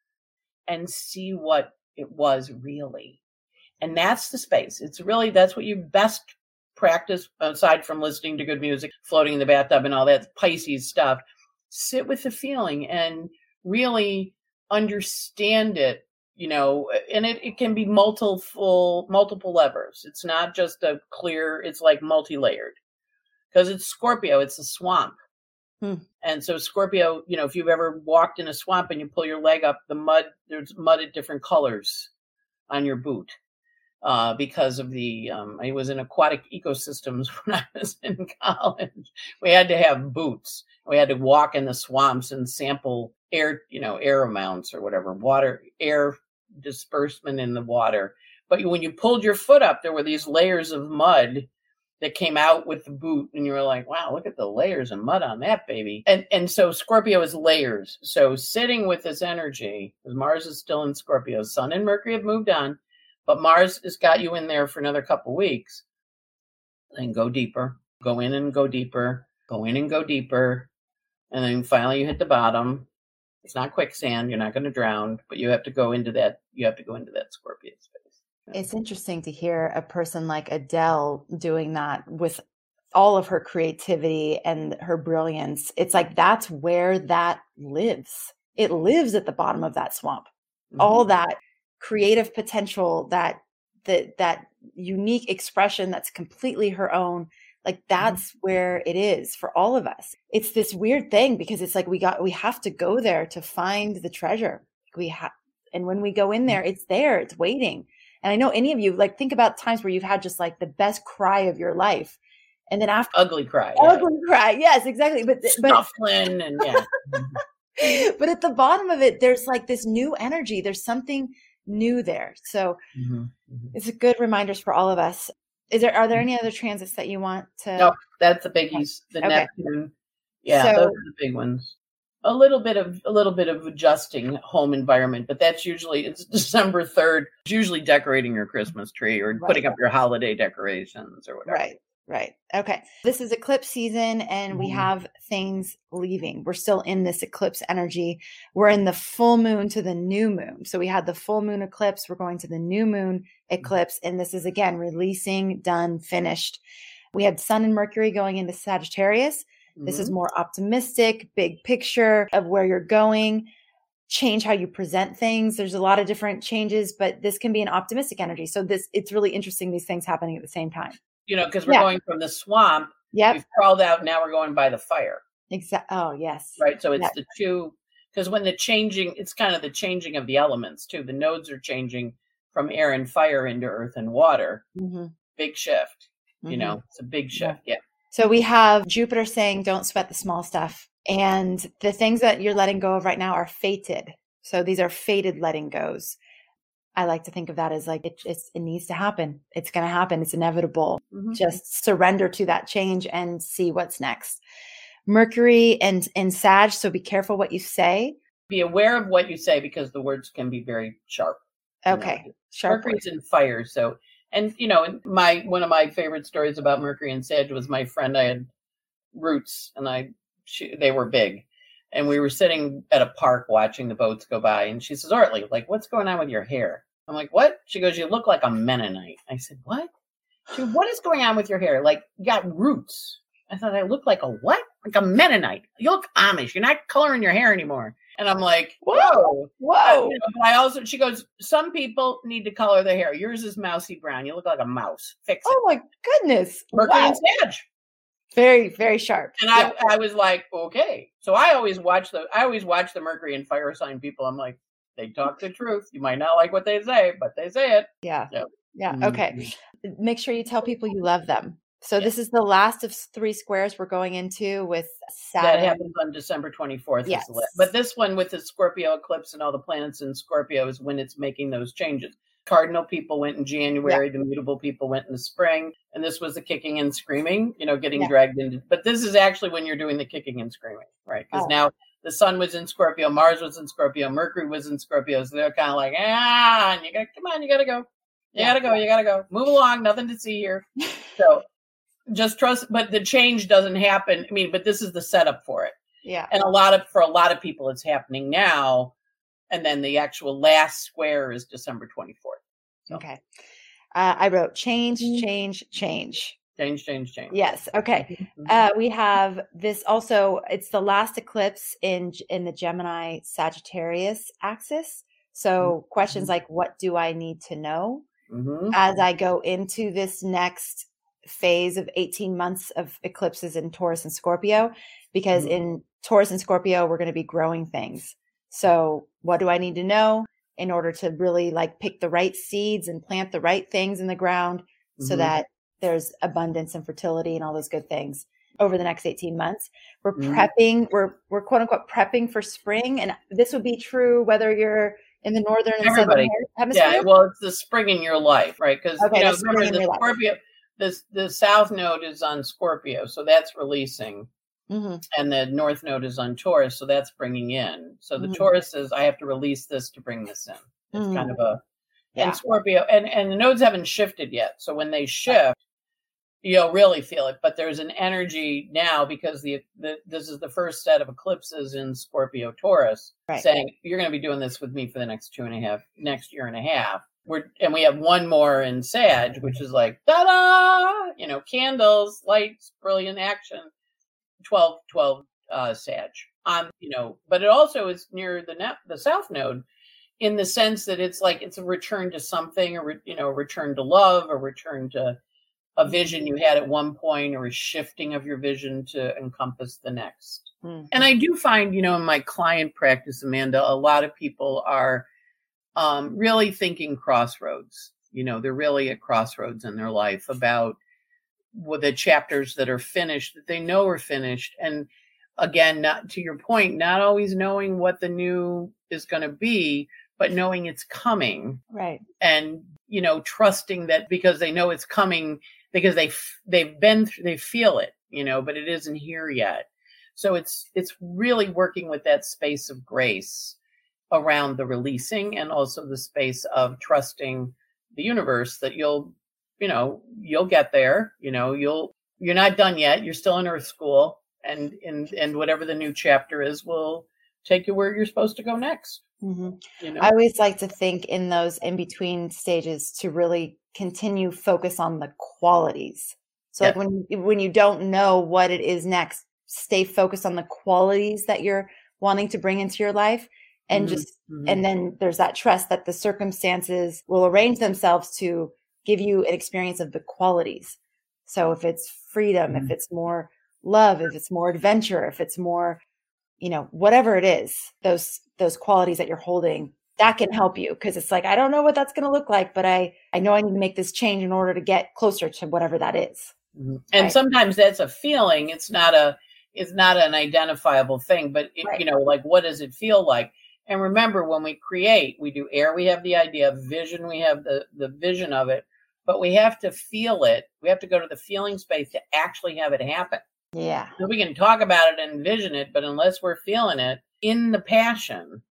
and see what it was really. And that's the space. It's really, that's what you best practice aside from listening to good music, floating in the bathtub and all that Pisces stuff. Sit with the feeling and really understand it, you know, and it, it can be multiple, multiple levers. It's not just a clear, it's like multi-layered because it's Scorpio. It's a swamp. Hmm. And so Scorpio, you know, if you've ever walked in a swamp and you pull your leg up, the mud, there's mud at different colors on your boot. Uh, because of the, um, I was in aquatic ecosystems when I was in college. We had to have boots. We had to walk in the swamps and sample air, you know, air amounts or whatever, water, air disbursement in the water. But when you pulled your foot up, there were these layers of mud that came out with the boot. And you were like, wow, look at the layers of mud on that baby. And, and so Scorpio is layers. So sitting with this energy, because Mars is still in Scorpio, Sun and Mercury have moved on. But Mars has got you in there for another couple of weeks. Then go deeper, go in and go deeper, go in and go deeper. And then finally you hit the bottom. It's not quicksand. You're not going to drown, but you have to go into that. You have to go into that Scorpio space. It's interesting to hear a person like Adele doing that with all of her creativity and her brilliance. It's like, that's where that lives. It lives at the bottom of that swamp. Mm-hmm. All that creative potential, that that that unique expression that's completely her own, like that's mm-hmm. where it is for all of us. It's this weird thing because it's like we got we have to go there to find the treasure. We have, and when we go in there, it's there, it's waiting. And I know any of you, like, think about times where you've had just like the best cry of your life, and then after ugly cry, ugly yeah. cry, yes, exactly. But snuffling and yeah. But at the bottom of it, there's like this new energy. There's something new there. So mm-hmm. Mm-hmm. it's a good reminders for all of us. Is there, are there any other transits that you want to? No, that's the biggies. The okay. Neptune. Yeah, so, those are the big ones. A little bit of, a little bit of adjusting home environment, but that's usually, it's December third. It's usually decorating your Christmas tree or right. putting up your holiday decorations or whatever. Right. Right. Okay. This is eclipse season and mm-hmm. we have things leaving. We're still in this eclipse energy. We're in the full moon to the new moon. So we had the full moon eclipse. We're going to the new moon eclipse. And this is again, releasing, done, finished. We had Sun and Mercury going into Sagittarius. Mm-hmm. This is more optimistic, big picture of where you're going. Change how you present things. There's a lot of different changes, but this can be an optimistic energy. So this, it's really interesting, these things happening at the same time. You know, because we're yeah. going from the swamp. Yep. We've crawled out. Now we're going by the fire. Exactly. Oh, yes. Right. So it's yep. the two, because when the changing, it's kind of the changing of the elements too. The nodes are changing from air and fire into earth and water. Mm-hmm. Big shift. Mm-hmm. You know, it's a big shift. Yeah. yeah. So we have Jupiter saying, don't sweat the small stuff. And the things that you're letting go of right now are fated. So these are fated letting goes. I like to think of that as like, it, it's, it needs to happen. It's going to happen. It's inevitable. Mm-hmm. Just surrender to that change and see what's next. Mercury and, and Sag. So be careful what you say. Be aware of what you say because the words can be very sharp. Okay. You know, Sharp Mercury's word. in fire. So, and you know, my, one of my favorite stories about Mercury and Sag was my friend, I had roots and I, she, they were big and we were sitting at a park watching the boats go by. And she says, Ortley, like, what's going on with your hair? I'm like, what? She goes, you look like a Mennonite. I said, what? She goes, what is going on with your hair? Like, you got roots. I thought, I look like a what? Like a Mennonite. You look Amish. You're not coloring your hair anymore. And I'm like, whoa. Whoa. Uh, you know, but I also, she goes, some people need to color their hair. Yours is mousy brown. You look like a mouse. Fix it. Oh my goodness. Mercury Wow. and Sag. Very, very sharp. And yeah. I, I was like, okay. So I always watch the, I always watch the Mercury and fire sign people. I'm like, they talk the truth. You might not like what they say, but they say it. Yeah. So, yeah. mm-hmm. Okay. Make sure you tell people you love them. So yeah. This is the last of three squares we're going into with Saturn. That happens on December twenty-fourth. Yes. But this one with the Scorpio eclipse and all the planets in Scorpio is when it's making those changes. Cardinal people went in January, yeah. The mutable people went in the spring, and this was the kicking and screaming, you know, getting yeah. dragged into. But this is actually when you're doing the kicking and screaming, right? Because oh. now the sun was in Scorpio, Mars was in Scorpio, Mercury was in Scorpio, so they're kind of like, ah, and you got, come on, you got to go. You yeah. got to go, you got to go. Move along, nothing to see here. So just trust, but the change doesn't happen. I mean, but this is the setup for it. Yeah. And a lot of, for a lot of people, it's happening now. And then the actual last square is December twenty-fourth. So. Okay. Uh, I wrote change, change, change. Change, change, change. Yes. Okay. Uh, we have this also, it's the last eclipse in, in the Gemini Sagittarius axis. So mm-hmm. questions like, what do I need to know mm-hmm. as I go into this next phase of eighteen months of eclipses in Taurus and Scorpio? Because mm-hmm. in Taurus and Scorpio, we're going to be growing things. So what do I need to know in order to really like pick the right seeds and plant the right things in the ground mm-hmm. so that there's abundance and fertility and all those good things over the next eighteen months. We're mm-hmm. prepping, we're, we're quote unquote prepping for spring. And this would be true whether you're in the northern and Everybody. southern hemisphere. Yeah, well, it's the spring in your life, right? Because okay, you know, the remember the Scorpio, the, the south node is on Scorpio, so that's releasing. Mm-hmm. And the north node is on Taurus, so that's bringing in. So the mm-hmm. Taurus says, I have to release this to bring this in. It's mm-hmm. kind of a, yeah. and Scorpio, and, and the nodes haven't shifted yet. So when they shift, you'll really feel it. But there's an energy now because the, the this is the first set of eclipses in Scorpio Taurus right. saying, you're going to be doing this with me for the next two and a half, next year and a half. We're, and we have one more in Sag, which is like, ta-da, you know, candles, lights, brilliant action. twelve, twelve uh, Sag on, you know, but it also is near the net, the south node in the sense that it's like, it's a return to something, or, you know, a return to love, a return to a vision you had at one point, or a shifting of your vision to encompass the next. Mm-hmm. And I do find, you know, in my client practice, Amanda, a lot of people are um, really thinking crossroads. You know, they're really at crossroads in their life about with the chapters that are finished, that they know are finished. And again, not to your point, not always knowing what the new is going to be, but knowing it's coming. Right. And, you know, trusting that because they know it's coming, because they, they've been through, they feel it, you know, but it isn't here yet. So it's, it's really working with that space of grace around the releasing, and also the space of trusting the universe that you'll, you know, you'll get there, you know, you'll, you're not done yet. You're still in Earth School, and, and, and whatever the new chapter is will take you where you're supposed to go next. Mm-hmm. You know? I always like to think in those in-between stages to really continue focus on the qualities. So yep. like when, when you don't know what it is next, stay focused on the qualities that you're wanting to bring into your life. And mm-hmm. just, mm-hmm. and then there's that trust that the circumstances will arrange themselves to give you an experience of the qualities. So if it's freedom, mm-hmm. if it's more love, if it's more adventure, if it's more, you know, whatever it is, those, those qualities that you're holding, that can help you. Cause it's like, I don't know what that's going to look like, but I, I know I need to make this change in order to get closer to whatever that is. Mm-hmm. And right? sometimes that's a feeling. It's not a, it's not an identifiable thing, but it, right. you know, like, what does it feel like? And remember, when we create, we do air, we have the idea of vision, we have the, the vision of it, but we have to feel it. We have to go to the feeling space to actually have it happen. Yeah. So we can talk about it and envision it, but unless we're feeling it in the passion,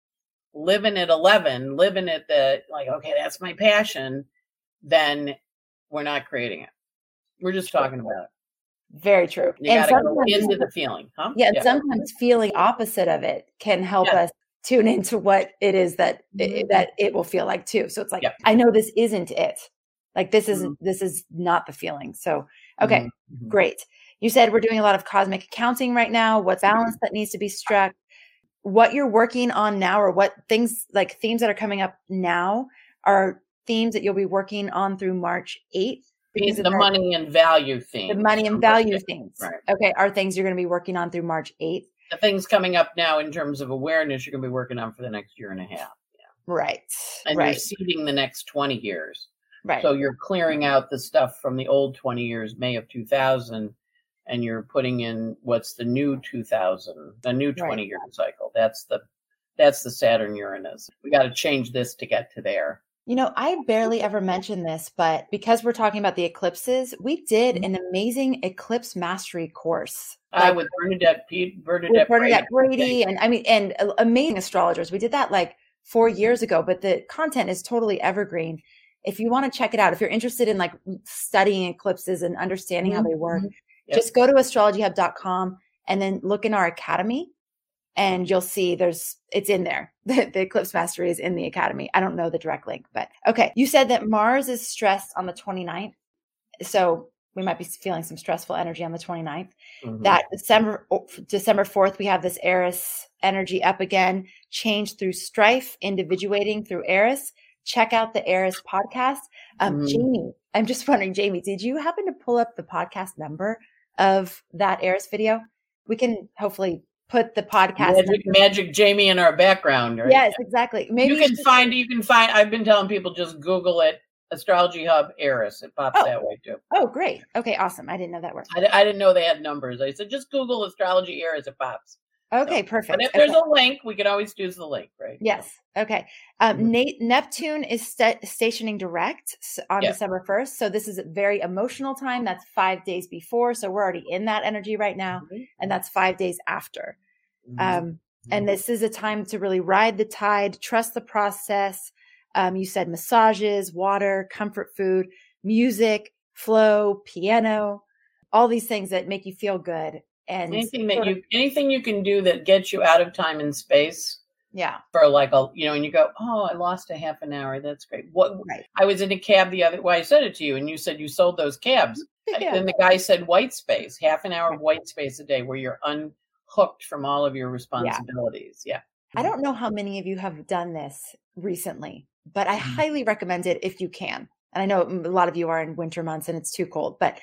living at eleven, living at the, like, okay, that's my passion, then we're not creating it. We're just talking about it. Very true. You got to go into the feeling, huh? Yeah, yeah. Sometimes feeling opposite of it can help yeah. us tune into what it is that mm-hmm. it, that it will feel like too. So it's like, yeah. I know this isn't it. Like this isn't, mm-hmm. this is not the feeling. So, okay, mm-hmm. great. You said we're doing a lot of cosmic accounting right now. What's balance that needs to be struck? What you're working on now, or what things like themes that are coming up now are themes that you'll be working on through March eighth. The, the money and value theme. The money and value themes. Right. Okay. Are things you're going to be working on through March eighth. The things coming up now in terms of awareness, you're going to be working on for the next year and a half. Yeah. Right. And right. you're seeding the next twenty years. Right. So you're clearing out the stuff from the old twenty years, May of two thousand, and you're putting in what's the new two thousand, the new twenty year right. cycle. That's the, that's the Saturn Uranus. We got to change this to get to there. You know, I barely ever mention this, but because we're talking about the eclipses, we did an amazing eclipse mastery course. Like, uh, with Bernadette, Pete, Bernadette, with Bernadette Brady, Brady and I mean, and amazing astrologers. We did that like four years ago, but the content is totally evergreen. If you want to check it out, if you're interested in like studying eclipses and understanding mm-hmm. how they work, yep. just go to astrology hub dot com and then look in our academy. And you'll see there's, it's in there. The, the Eclipse Mastery is in the Academy. I don't know the direct link, but okay. You said that Mars is stressed on the twenty-ninth. So we might be feeling some stressful energy on the twenty-ninth. Mm-hmm. That December, December fourth, we have this Eris energy up again, change through strife, individuating through Eris. Check out the Eris podcast. Um, mm-hmm. Jamie, I'm just wondering, Jamie, did you happen to pull up the podcast number of that Eris video? We can hopefully put the podcast magic, magic Jamie in our background, right? Yes, exactly. Maybe you can you find you can find I've been telling people just Google it, Astrology Hub Eris. It pops oh. that way too. Oh, great. Okay, awesome. I didn't know that worked. I, I didn't know they had numbers. I said just Google Astrology Eris, it pops. Okay, so, perfect. But if okay. there's a link, we can always use the link, right? Yes. Okay. Um, mm-hmm. Nate, Neptune is st- stationing direct on yeah. December first. So this is a very emotional time. That's five days before. So we're already in that energy right now. Mm-hmm. And that's five days after. Um, and this is a time to really ride the tide, trust the process. Um, you said massages, water, comfort food, music, flow, piano, all these things that make you feel good. And anything that you, of, anything you can do that gets you out of time and space. Yeah. For like a, you know, and you go, oh, I lost a half an hour. That's great. What? Right. I was in a cab the other, well, I said it to you and you said you sold those cabs. Yeah. And the guy said white space, half an hour of white space a day where you're un hooked from all of your responsibilities. Yeah. yeah. I don't know how many of you have done this recently, but I mm-hmm. highly recommend it if you can. And I know a lot of you are in winter months and it's too cold, but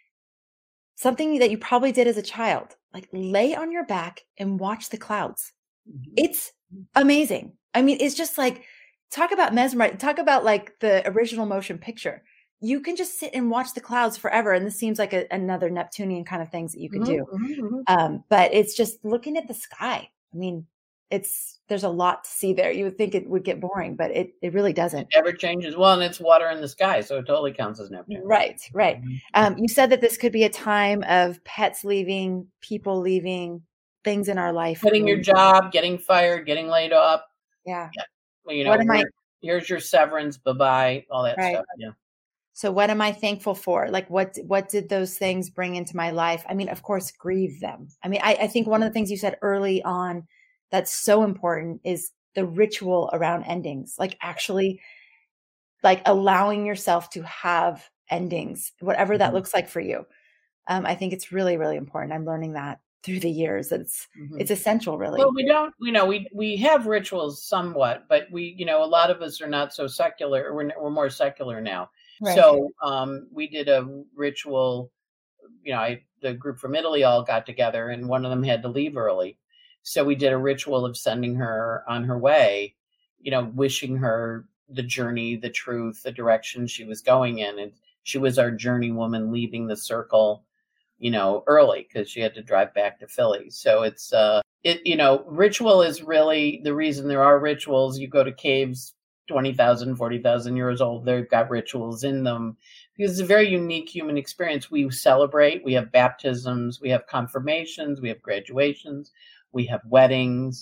something that you probably did as a child, like lay on your back and watch the clouds. Mm-hmm. It's amazing. I mean, it's just like, talk about mesmerizing, talk about like the original motion picture. You can just sit and watch the clouds forever. And this seems like a, another Neptunian kind of things that you could do. Mm-hmm. Um, but it's just looking at the sky. I mean, it's, there's a lot to see there. You would think it would get boring, but it, it really doesn't. It never changes. Well, and it's water in the sky. So it totally counts as Neptune. Right, right. Mm-hmm. Um, you said that this could be a time of pets leaving, people leaving, things in our life. Quitting your job, getting fired, getting laid off. Yeah. yeah. Well, you know, I- here's your severance. Bye-bye. All that right. stuff. Yeah. So what am I thankful for? Like what, what did those things bring into my life? I mean, of course, grieve them. I mean, I, I think one of the things you said early on that's so important is the ritual around endings, like actually like allowing yourself to have endings, whatever that mm-hmm. looks like for you. Um, I think it's really, really important. I'm learning that through the years. It's, mm-hmm. it's essential really. Well, we don't, you know, we, we have rituals somewhat, but we, you know, a lot of us are not so secular. We're, we're more secular now. Right. So um, we did a ritual, you know, I, the group from Italy all got together and one of them had to leave early. So we did a ritual of sending her on her way, you know, wishing her the journey, the truth, the direction she was going in. And she was our journey woman leaving the circle, you know, early because she had to drive back to Philly. So it's, uh, it, you know, ritual is really the reason there are rituals. You go to caves twenty thousand, forty thousand years old, they've got rituals in them because it's a very unique human experience. We celebrate, we have baptisms, we have confirmations, we have graduations, we have weddings.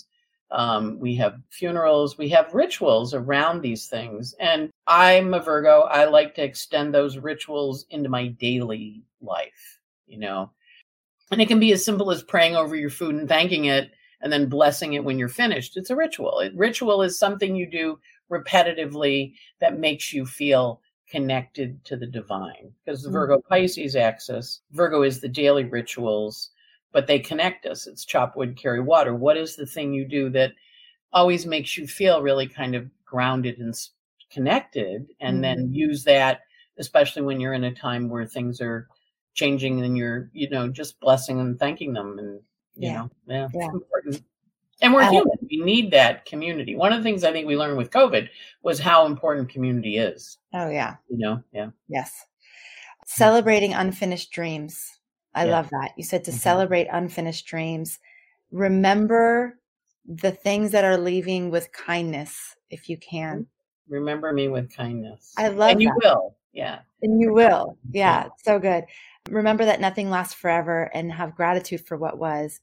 Um, we have funerals, we have rituals around these things. And I'm a Virgo. I like to extend those rituals into my daily life, you know. And it can be as simple as praying over your food and thanking it and then blessing it when you're finished. It's a ritual. It, ritual is something you do repetitively that makes you feel connected to the divine. Because the Virgo Pisces axis, Virgo is the daily rituals, but they connect us. It's chop wood, carry water. What is the thing you do that always makes you feel really kind of grounded and connected? And mm-hmm. then use that, especially when you're in a time where things are changing and you're, you know, just blessing and thanking them. And, you yeah. know, yeah, yeah, it's important. And we're uh, human. We need that community. One of the things I think we learned with COVID was how important community is. Oh, yeah. You know, yeah. Yes. Celebrating unfinished dreams. I yeah. love that. You said to mm-hmm. celebrate unfinished dreams. Remember the things that are leaving with kindness, if you can. Remember me with kindness. I love and that. you will. Yeah. And you will. Yeah. yeah. So good. Remember that nothing lasts forever and have gratitude for what was,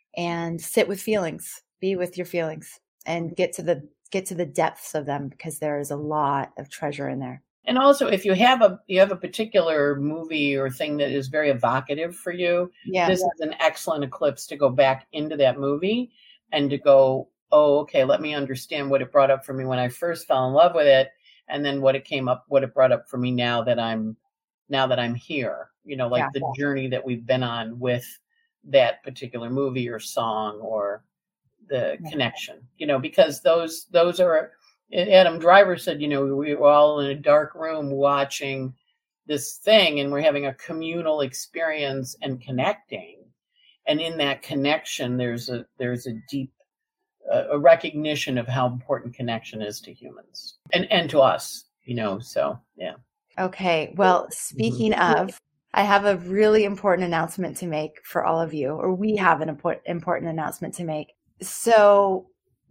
and sit with feelings, be with your feelings and get to the, get to the depths of them, because there is a lot of treasure in there. And also, if you have a you have a particular movie or thing that is very evocative for you, yeah. this is an excellent eclipse to go back into that movie and to go, oh, okay, let me understand what it brought up for me when I first fell in love with it, and then what it came up, what it brought up for me now that I'm now that I'm here. You know, like yeah. the journey that we've been on with that particular movie or song or the yeah. connection. You know, because those those are. Adam Driver said, you know, we were all in a dark room watching this thing and we're having a communal experience and connecting. And in that connection, there's a there's a deep uh, a recognition of how important connection is to humans and, and to us, you know, so, yeah. Okay. Well, speaking mm-hmm. of, I have a really important announcement to make for all of you, or we have an important, important announcement to make. So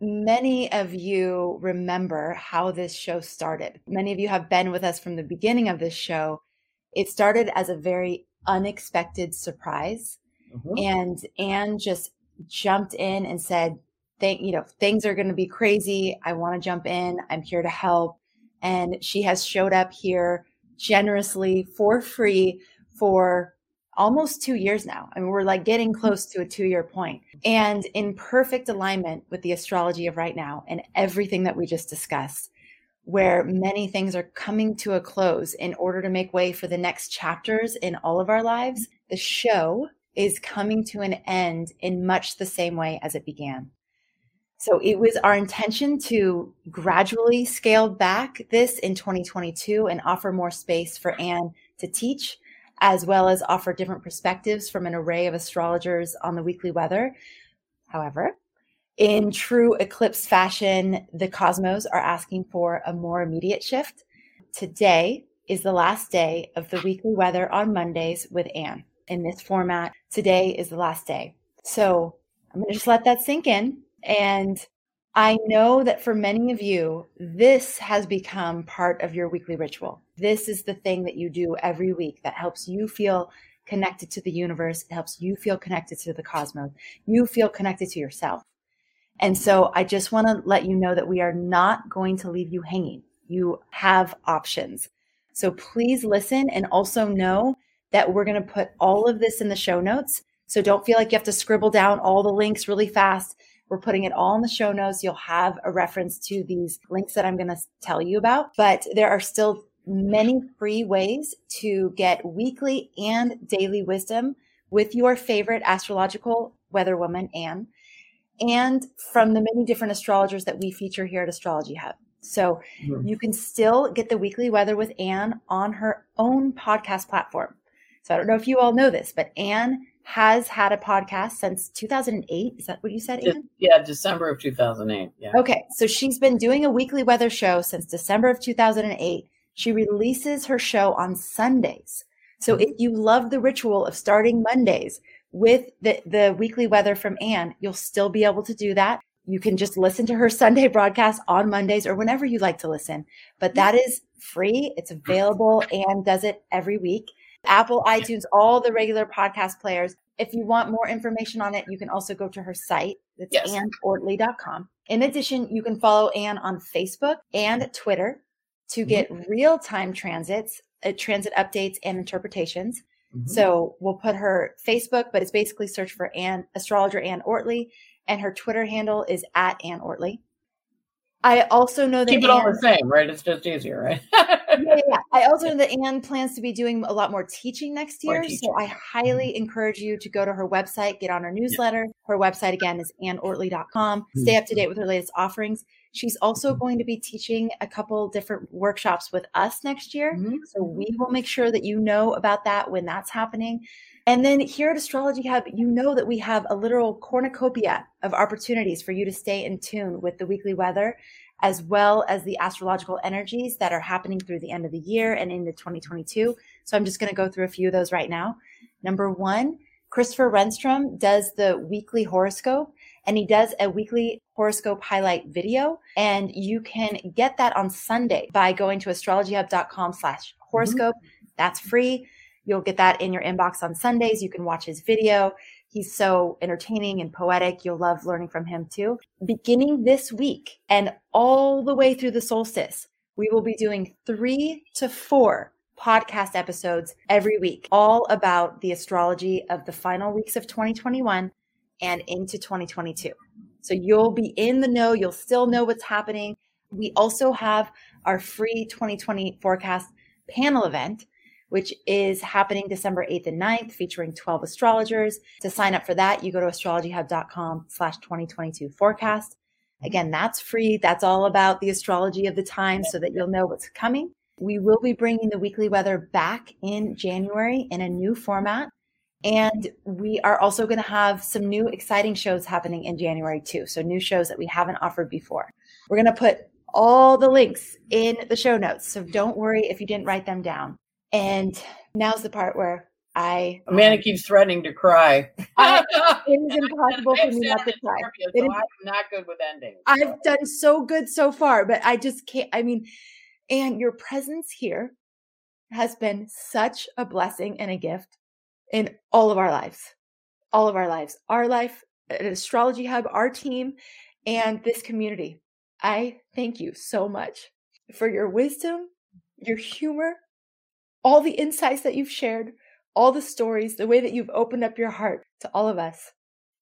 many of you remember how this show started. Many of you have been with us from the beginning of this show. It started as a very unexpected surprise. Mm-hmm. And Anne just jumped in and said, Think, you know, things are going to be crazy. I want to jump in. I'm here to help. And she has showed up here generously for free for almost two years now. I mean, we're like getting close to a two-year point, and in perfect alignment with the astrology of right now and everything that we just discussed, where many things are coming to a close in order to make way for the next chapters in all of our lives. The show is coming to an end in much the same way as it began. So it was our intention to gradually scale back this in twenty twenty-two and offer more space for Anne to teach, as well as offer different perspectives from an array of astrologers on the weekly weather. However, in true eclipse fashion, the cosmos are asking for a more immediate shift. Today is the last day of the weekly weather on Mondays with Anne. In this format, today is the last day. So I'm going to just let that sink in. And I know that for many of you, this has become part of your weekly ritual. This is the thing that you do every week that helps you feel connected to the universe. It helps you feel connected to the cosmos. You feel connected to yourself. And so I just want to let you know that we are not going to leave you hanging. You have options. So please listen, and also know that we're going to put all of this in the show notes. So don't feel like you have to scribble down all the links really fast. We're putting it all in the show notes. You'll have a reference to these links that I'm going to tell you about, but there are still many free ways to get weekly and daily wisdom with your favorite astrological weather woman, Anne, and from the many different astrologers that we feature here at Astrology Hub. So mm-hmm. you can still get the weekly weather with Anne on her own podcast platform. So I don't know if you all know this, but Anne has had a podcast since two thousand eight. Is that what you said, Anne? Yeah, December of two thousand eight. Yeah. Okay. So she's been doing a weekly weather show since December of two thousand eight. She releases her show on Sundays. So mm-hmm. if you love the ritual of starting Mondays with the, the weekly weather from Anne, you'll still be able to do that. You can just listen to her Sunday broadcast on Mondays or whenever you like to listen. But that is free. It's available. Anne does it every week. Apple, iTunes, all the regular podcast players. If you want more information on it, you can also go to her site. It's Yes. ann ortley dot com. In addition, you can follow Ann on Facebook and Twitter to get mm-hmm. real-time transits, uh, transit updates and interpretations. Mm-hmm. So we'll put her Facebook, but it's basically search for Ann, astrologer Ann Ortley, and her Twitter handle is at Ann Ortley. I also know that keep it Ann, all the same, right? It's just easier, right? yeah, yeah. I also know that Ann plans to be doing a lot more teaching next year. Teaching. So I highly encourage you to go to her website, get on her newsletter. Yeah. Her website again is ann ortley dot com. Mm-hmm. Stay up to date with her latest offerings. She's also going to be teaching a couple different workshops with us next year. Mm-hmm. So we will make sure that you know about that when that's happening. And then here at Astrology Hub, you know that we have a literal cornucopia of opportunities for you to stay in tune with the weekly weather, as well as the astrological energies that are happening through the end of the year and into twenty twenty-two. So I'm just going to go through a few of those right now. Number one, Christopher Renstrom does the weekly horoscope, and he does a weekly horoscope highlight video. And you can get that on Sunday by going to astrologyhub.com slash horoscope. Mm-hmm. That's free. You'll get that in your inbox on Sundays. You can watch his video. He's so entertaining and poetic. You'll love learning from him too. Beginning this week and all the way through the solstice, we will be doing three to four podcast episodes every week, all about the astrology of the final weeks of twenty twenty-one and into twenty twenty-two. So you'll be in the know. You'll still know what's happening. We also have our free twenty twenty forecast panel event, which is happening December eighth and ninth, featuring twelve astrologers. To sign up for that, you go to astrologyhub.com slash 2022 forecast. Again, that's free. That's all about the astrology of the time so that you'll know what's coming. We will be bringing the weekly weather back in January in a new format. And we are also going to have some new exciting shows happening in January too. So new shows that we haven't offered before. We're going to put all the links in the show notes. So don't worry if you didn't write them down. And now's the part where I... Amanda um, keeps threatening to cry. I, it is impossible for me not to cry. So It is, I'm not good with endings. I've done so good so far, but I just can't. I mean, and your presence here has been such a blessing and a gift in all of our lives. All of our lives. Our life at Astrology Hub, our team, and this community. I thank you so much for your wisdom, your humor, all the insights that you've shared, all the stories, the way that you've opened up your heart to all of us.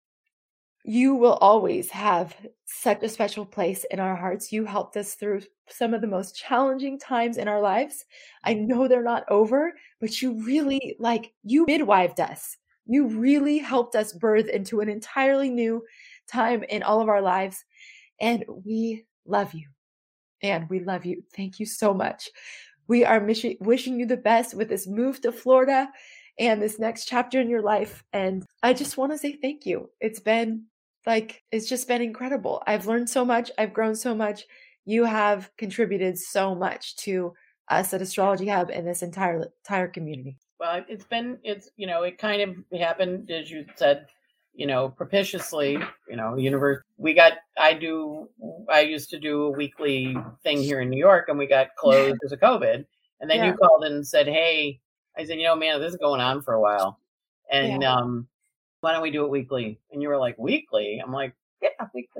You will always have such a special place in our hearts. You helped us through some of the most challenging times in our lives. I know they're not over, but you really, like, you midwifed us. You really helped us birth into an entirely new time in all of our lives. And we love you. And we love you. Thank you so much. We are mish- wishing you the best with this move to Florida and this next chapter in your life. And I just want to say thank you. It's been like, it's just been incredible. I've learned so much. I've grown so much. You have contributed so much to us at Astrology Hub and this entire, entire community. Well, it's been, it's, you know, it kind of happened, as you said, you know, propitiously, you know, universe, we got, I do, I used to do a weekly thing here in New York and we got closed because of COVID. And then yeah. you called in and said, hey, I said, you know, man, this is going on for a while. And yeah. um, why don't we do it weekly? And you were like, weekly? I'm like, yeah, weekly.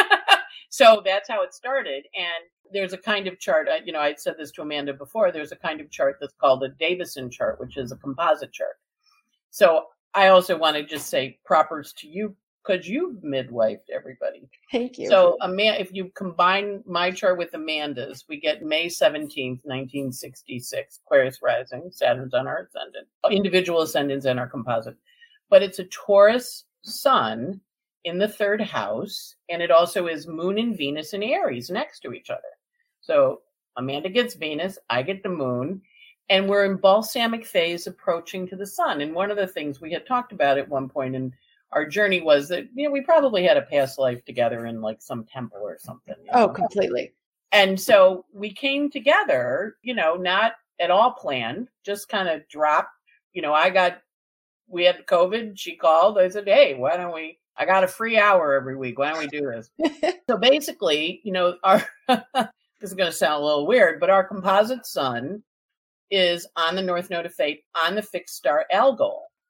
So that's how it started. And there's a kind of chart, you know, I said this to Amanda before, there's a kind of chart that's called a Davison chart, which is a composite chart. So I also want to just say propers to you because you've midwifed everybody. Thank you. So Amanda, if you combine my chart with Amanda's, we get May seventeenth, nineteen sixty-six, Aquarius rising, Saturn's on our ascendant, individual ascendants and our composite. But it's a Taurus sun in the third house, and it also is Moon and Venus and Aries next to each other. So Amanda gets Venus, I get the Moon, and we're in balsamic phase approaching to the sun. And one of the things we had talked about at one point in our journey was that, you know, we probably had a past life together in like some temple or something. You know? Oh, completely. And so we came together, you know, not at all planned, just kind of dropped, you know, I got, we had COVID, she called, I said, hey, why don't we, I got a free hour every week. Why don't we do this? So basically, you know, our, this is going to sound a little weird, but our composite sun is on the North Node of Fate on the fixed star Algol.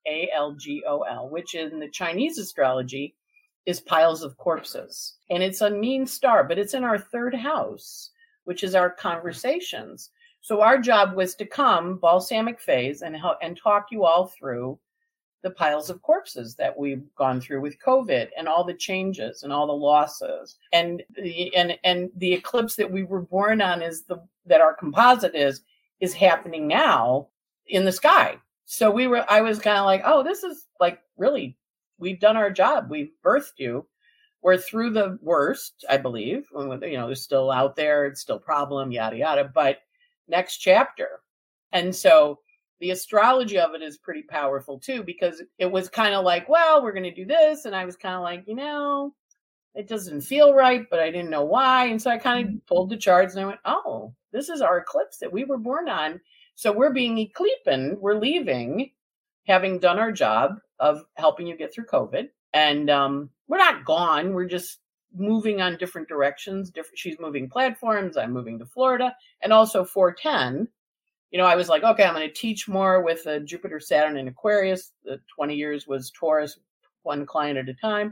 A L G O L, which in the Chinese astrology is piles of corpses. And it's a mean star, but it's in our third house, which is our conversations. So our job was to come balsamic phase and help and talk you all through the piles of corpses that we've gone through with COVID and all the changes and all the losses. And the and and the eclipse that we were born on is the that our composite is is happening now in the sky. So we were I was kind of like, oh, this is like really, we've done our job. We've birthed you. We're through the worst, I believe. You know, there's still out there, it's still a problem, yada yada. But next chapter. And so the astrology of it is pretty powerful too, because it was kind of like, well, we're going to do this. And I was kind of like, you know, it doesn't feel right, but I didn't know why. And so I kind of pulled the charts and I went, oh, this is our eclipse that we were born on. So we're being eclipsed. We're leaving, having done our job of helping you get through COVID. And um, we're not gone. We're just moving on different directions. Different. She's moving platforms. I'm moving to Florida. And also four ten. You know, I was like, okay, I'm going to teach more with uh, Jupiter, Saturn, and Aquarius. The twenty years was Taurus, one client at a time.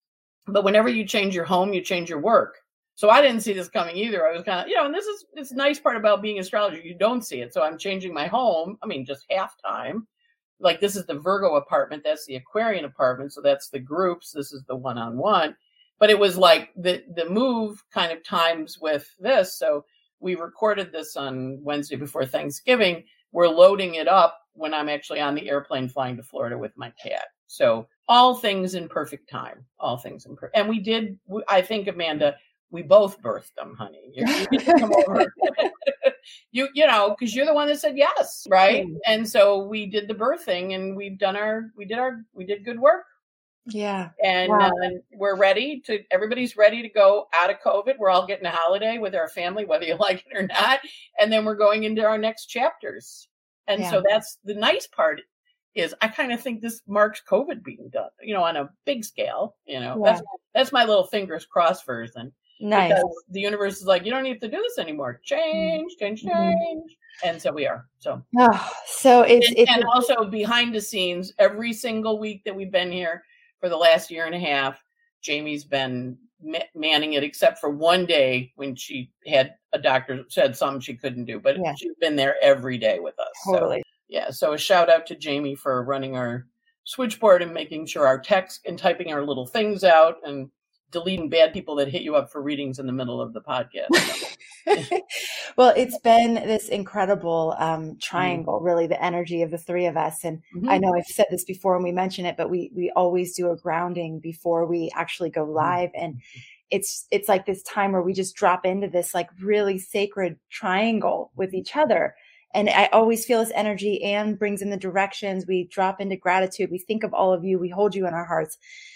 But whenever you change your home, you change your work. So I didn't see this coming either. I was kind of, you know, and this is this nice part about being an astrologer. You don't see it. So I'm changing my home. I mean, just half time. Like this is the Virgo apartment. That's the Aquarian apartment. So that's the groups. This is the one-on-one. But it was like the, the move kind of times with this. So we recorded this on Wednesday before Thanksgiving. We're loading it up when I'm actually on the airplane flying to Florida with my cat. So all things in perfect time, all things in perfect. And we did, I think, Amanda, we both birthed them, honey. You, you need to come over. you, you know, because you're the one that said yes, right? Mm. And so we did the birthing, and we've done our, we did our, we did good work. Yeah. And wow. uh, we're ready to, everybody's ready to go out of COVID. We're all getting a holiday with our family, whether you like it or not. And then we're going into our next chapters. And yeah. so that's the nice part is I kind of think this marks COVID being done, you know, on a big scale, you know, yeah. that's, that's my little fingers crossed version. Nice. Because the universe is like, you don't need to do this anymore. Change, change, change. Mm-hmm. And so we are. So, oh, so it's, and, it's and also behind the scenes, every single week that we've been here for the last year and a half, Jamie's been ma- manning it, except for one day when she had a doctor said something she couldn't do, but yeah. she's been there every day with us. Totally. So, yeah. So a shout out to Jamie for running our switchboard and making sure our text and typing our little things out and deleting bad people that hit you up for readings in the middle of the podcast. Well, it's been this incredible um, triangle, mm-hmm. really, the energy of the three of us. And mm-hmm. I know I've said this before and we mention it, but we we always do a grounding before we actually go live. And it's it's like this time where we just drop into this like really sacred triangle with each other. And I always feel this energy. Anne brings in the directions. We drop into gratitude. We think of all of you. We hold you in our hearts.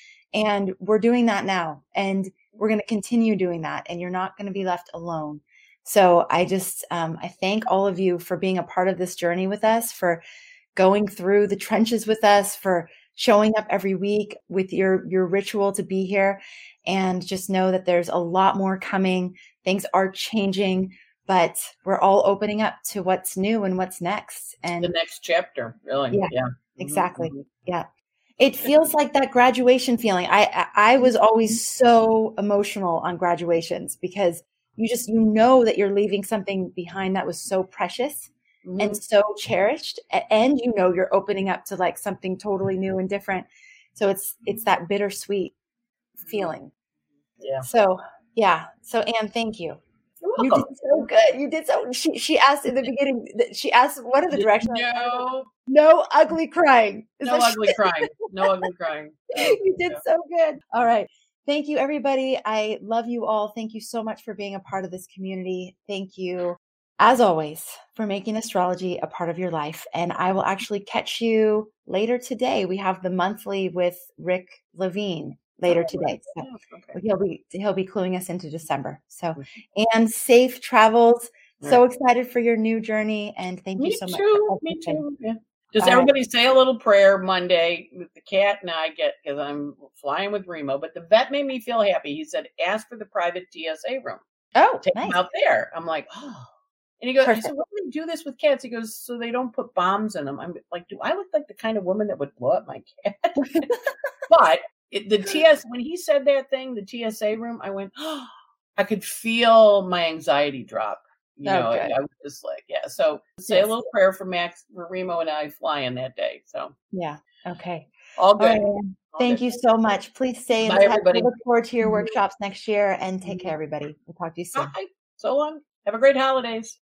And we're doing that now. And we're going to continue doing that. And you're not going to be left alone. So I just, um, I thank all of you for being a part of this journey with us, for going through the trenches with us, for showing up every week with your, your ritual to be here. And just know that there's a lot more coming. Things are changing, but we're all opening up to what's new and what's next. And the next chapter, really. Yeah, yeah. exactly. Mm-hmm. Yeah. It feels like that graduation feeling. I, I was always so emotional on graduations because you just, you know that you're leaving something behind that was so precious mm-hmm. and so cherished. And you know, you're opening up to like something totally new and different. So it's, it's that bittersweet feeling. Yeah. So, yeah. So Anne, thank you. You're welcome. You did so good. You did so. She she asked in the beginning. She asked, "What are the directions?" No, no ugly crying. Is no ugly she- crying. No ugly crying. You did yeah. so good. All right. Thank you, everybody. I love you all. Thank you so much for being a part of this community. Thank you, as always, for making astrology a part of your life. And I will actually catch you later today. We have the monthly with Rick Levine. Later today. So okay. he'll be he'll be cluing us into December. So and safe travels. Right. So excited for your new journey. And thank me you so much. Too, me too. Yeah. Does All everybody right. say a little prayer Monday with the cat? And I get because I'm flying with Remo, but the vet made me feel happy. He said, ask for the private T S A room. Oh, take nice. him out there. I'm like, oh. And he goes, Perfect. I said, why do they do this with cats? He goes, so they don't put bombs in them. I'm like, do I look like the kind of woman that would blow up my cat? But it, the T S, when he said that thing, the T S A room, I went, oh, I could feel my anxiety drop. You know, Okay. I was just like, yeah. So say Yes. a little prayer for Max, for Remo and I flying that day. So yeah. Okay. all good. All right. All Thank good. you so much. Please stay in Bye, touch. everybody. We look forward to your workshops next year, and take care, everybody. We'll talk to you soon. Bye. So long. Have a great holidays.